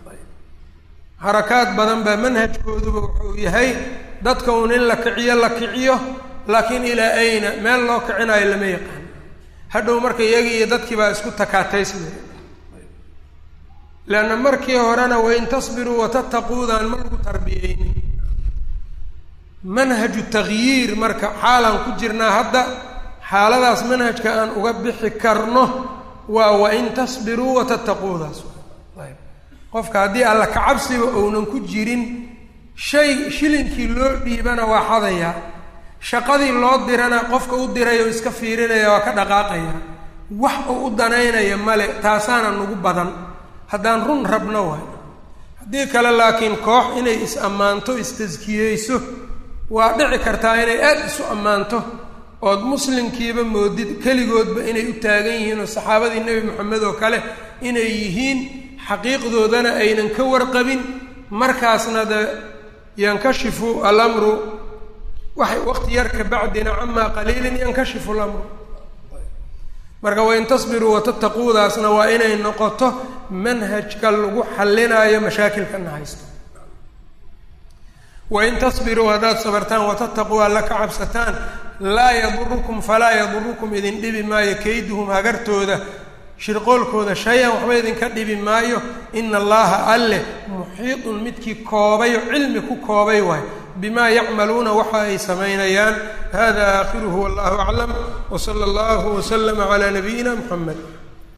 xarakaad badan baa manhajkooduba wuxuu yahay dadka uun in la kiciyo laakiin ilaa ayna meel loo kicinayo lama yaqaan. hadhow marka iyagii iyo dadkii baa isku takaataysmaya. leanna markii horena wain tasbiruu watattaquudaan ma lagu tarbiyeynin. manhaju takhyiir marka xaalaan ku jirnaa hadda xaaladaas manhajka aan uga bixi karno waa wain tasbiruu watattaquudaas. qofka haddii alla ka cabsiba ounan ku jirin shilinkii loo dhiibana waa xadayaa. shaqadii loo dirana qofka u dirayoo iska fiirinaya waa ka dhaqaaqaya. wax uu u danaynaya male taasaana nagu badan haddaan run rabno waay. haddii kale laakiin koox inay is-ammaanto istaskiyeyso waa dhici kartaa inay aada isu ammaanto ood muslimkiiba moodid keligoodba inay u taagan yihiin oo saxaabadii nebi moxamed oo kale inay yihiin xaqiiqdoodana aynan ka warqabin. markaasna de yankashifu alamru waxay waqti yar ka bacdina camaa qaliilin yankashifu lamru. marka wain tasbiruu watattaquudaasna waa inay noqoto manhajka lagu xallinayo mashaakilkana haysto. wain tasbiruu haddaad sabartaan watattaquu alla ka cabsataan laa yadurukum falaa yadurukum idin dhibi maayo kayduhum hagartooda shirqoolkooda shay-an waxba idinka dhibi maayo. ina allaha alleh muxiidun midkii koobay oo cilmi ku koobay waay bimaa yacmaluuna waxa ay samaynayaan. hada aakhiruhu wallahu aclam wsala allahu waslama calaa nabiyina muxamed.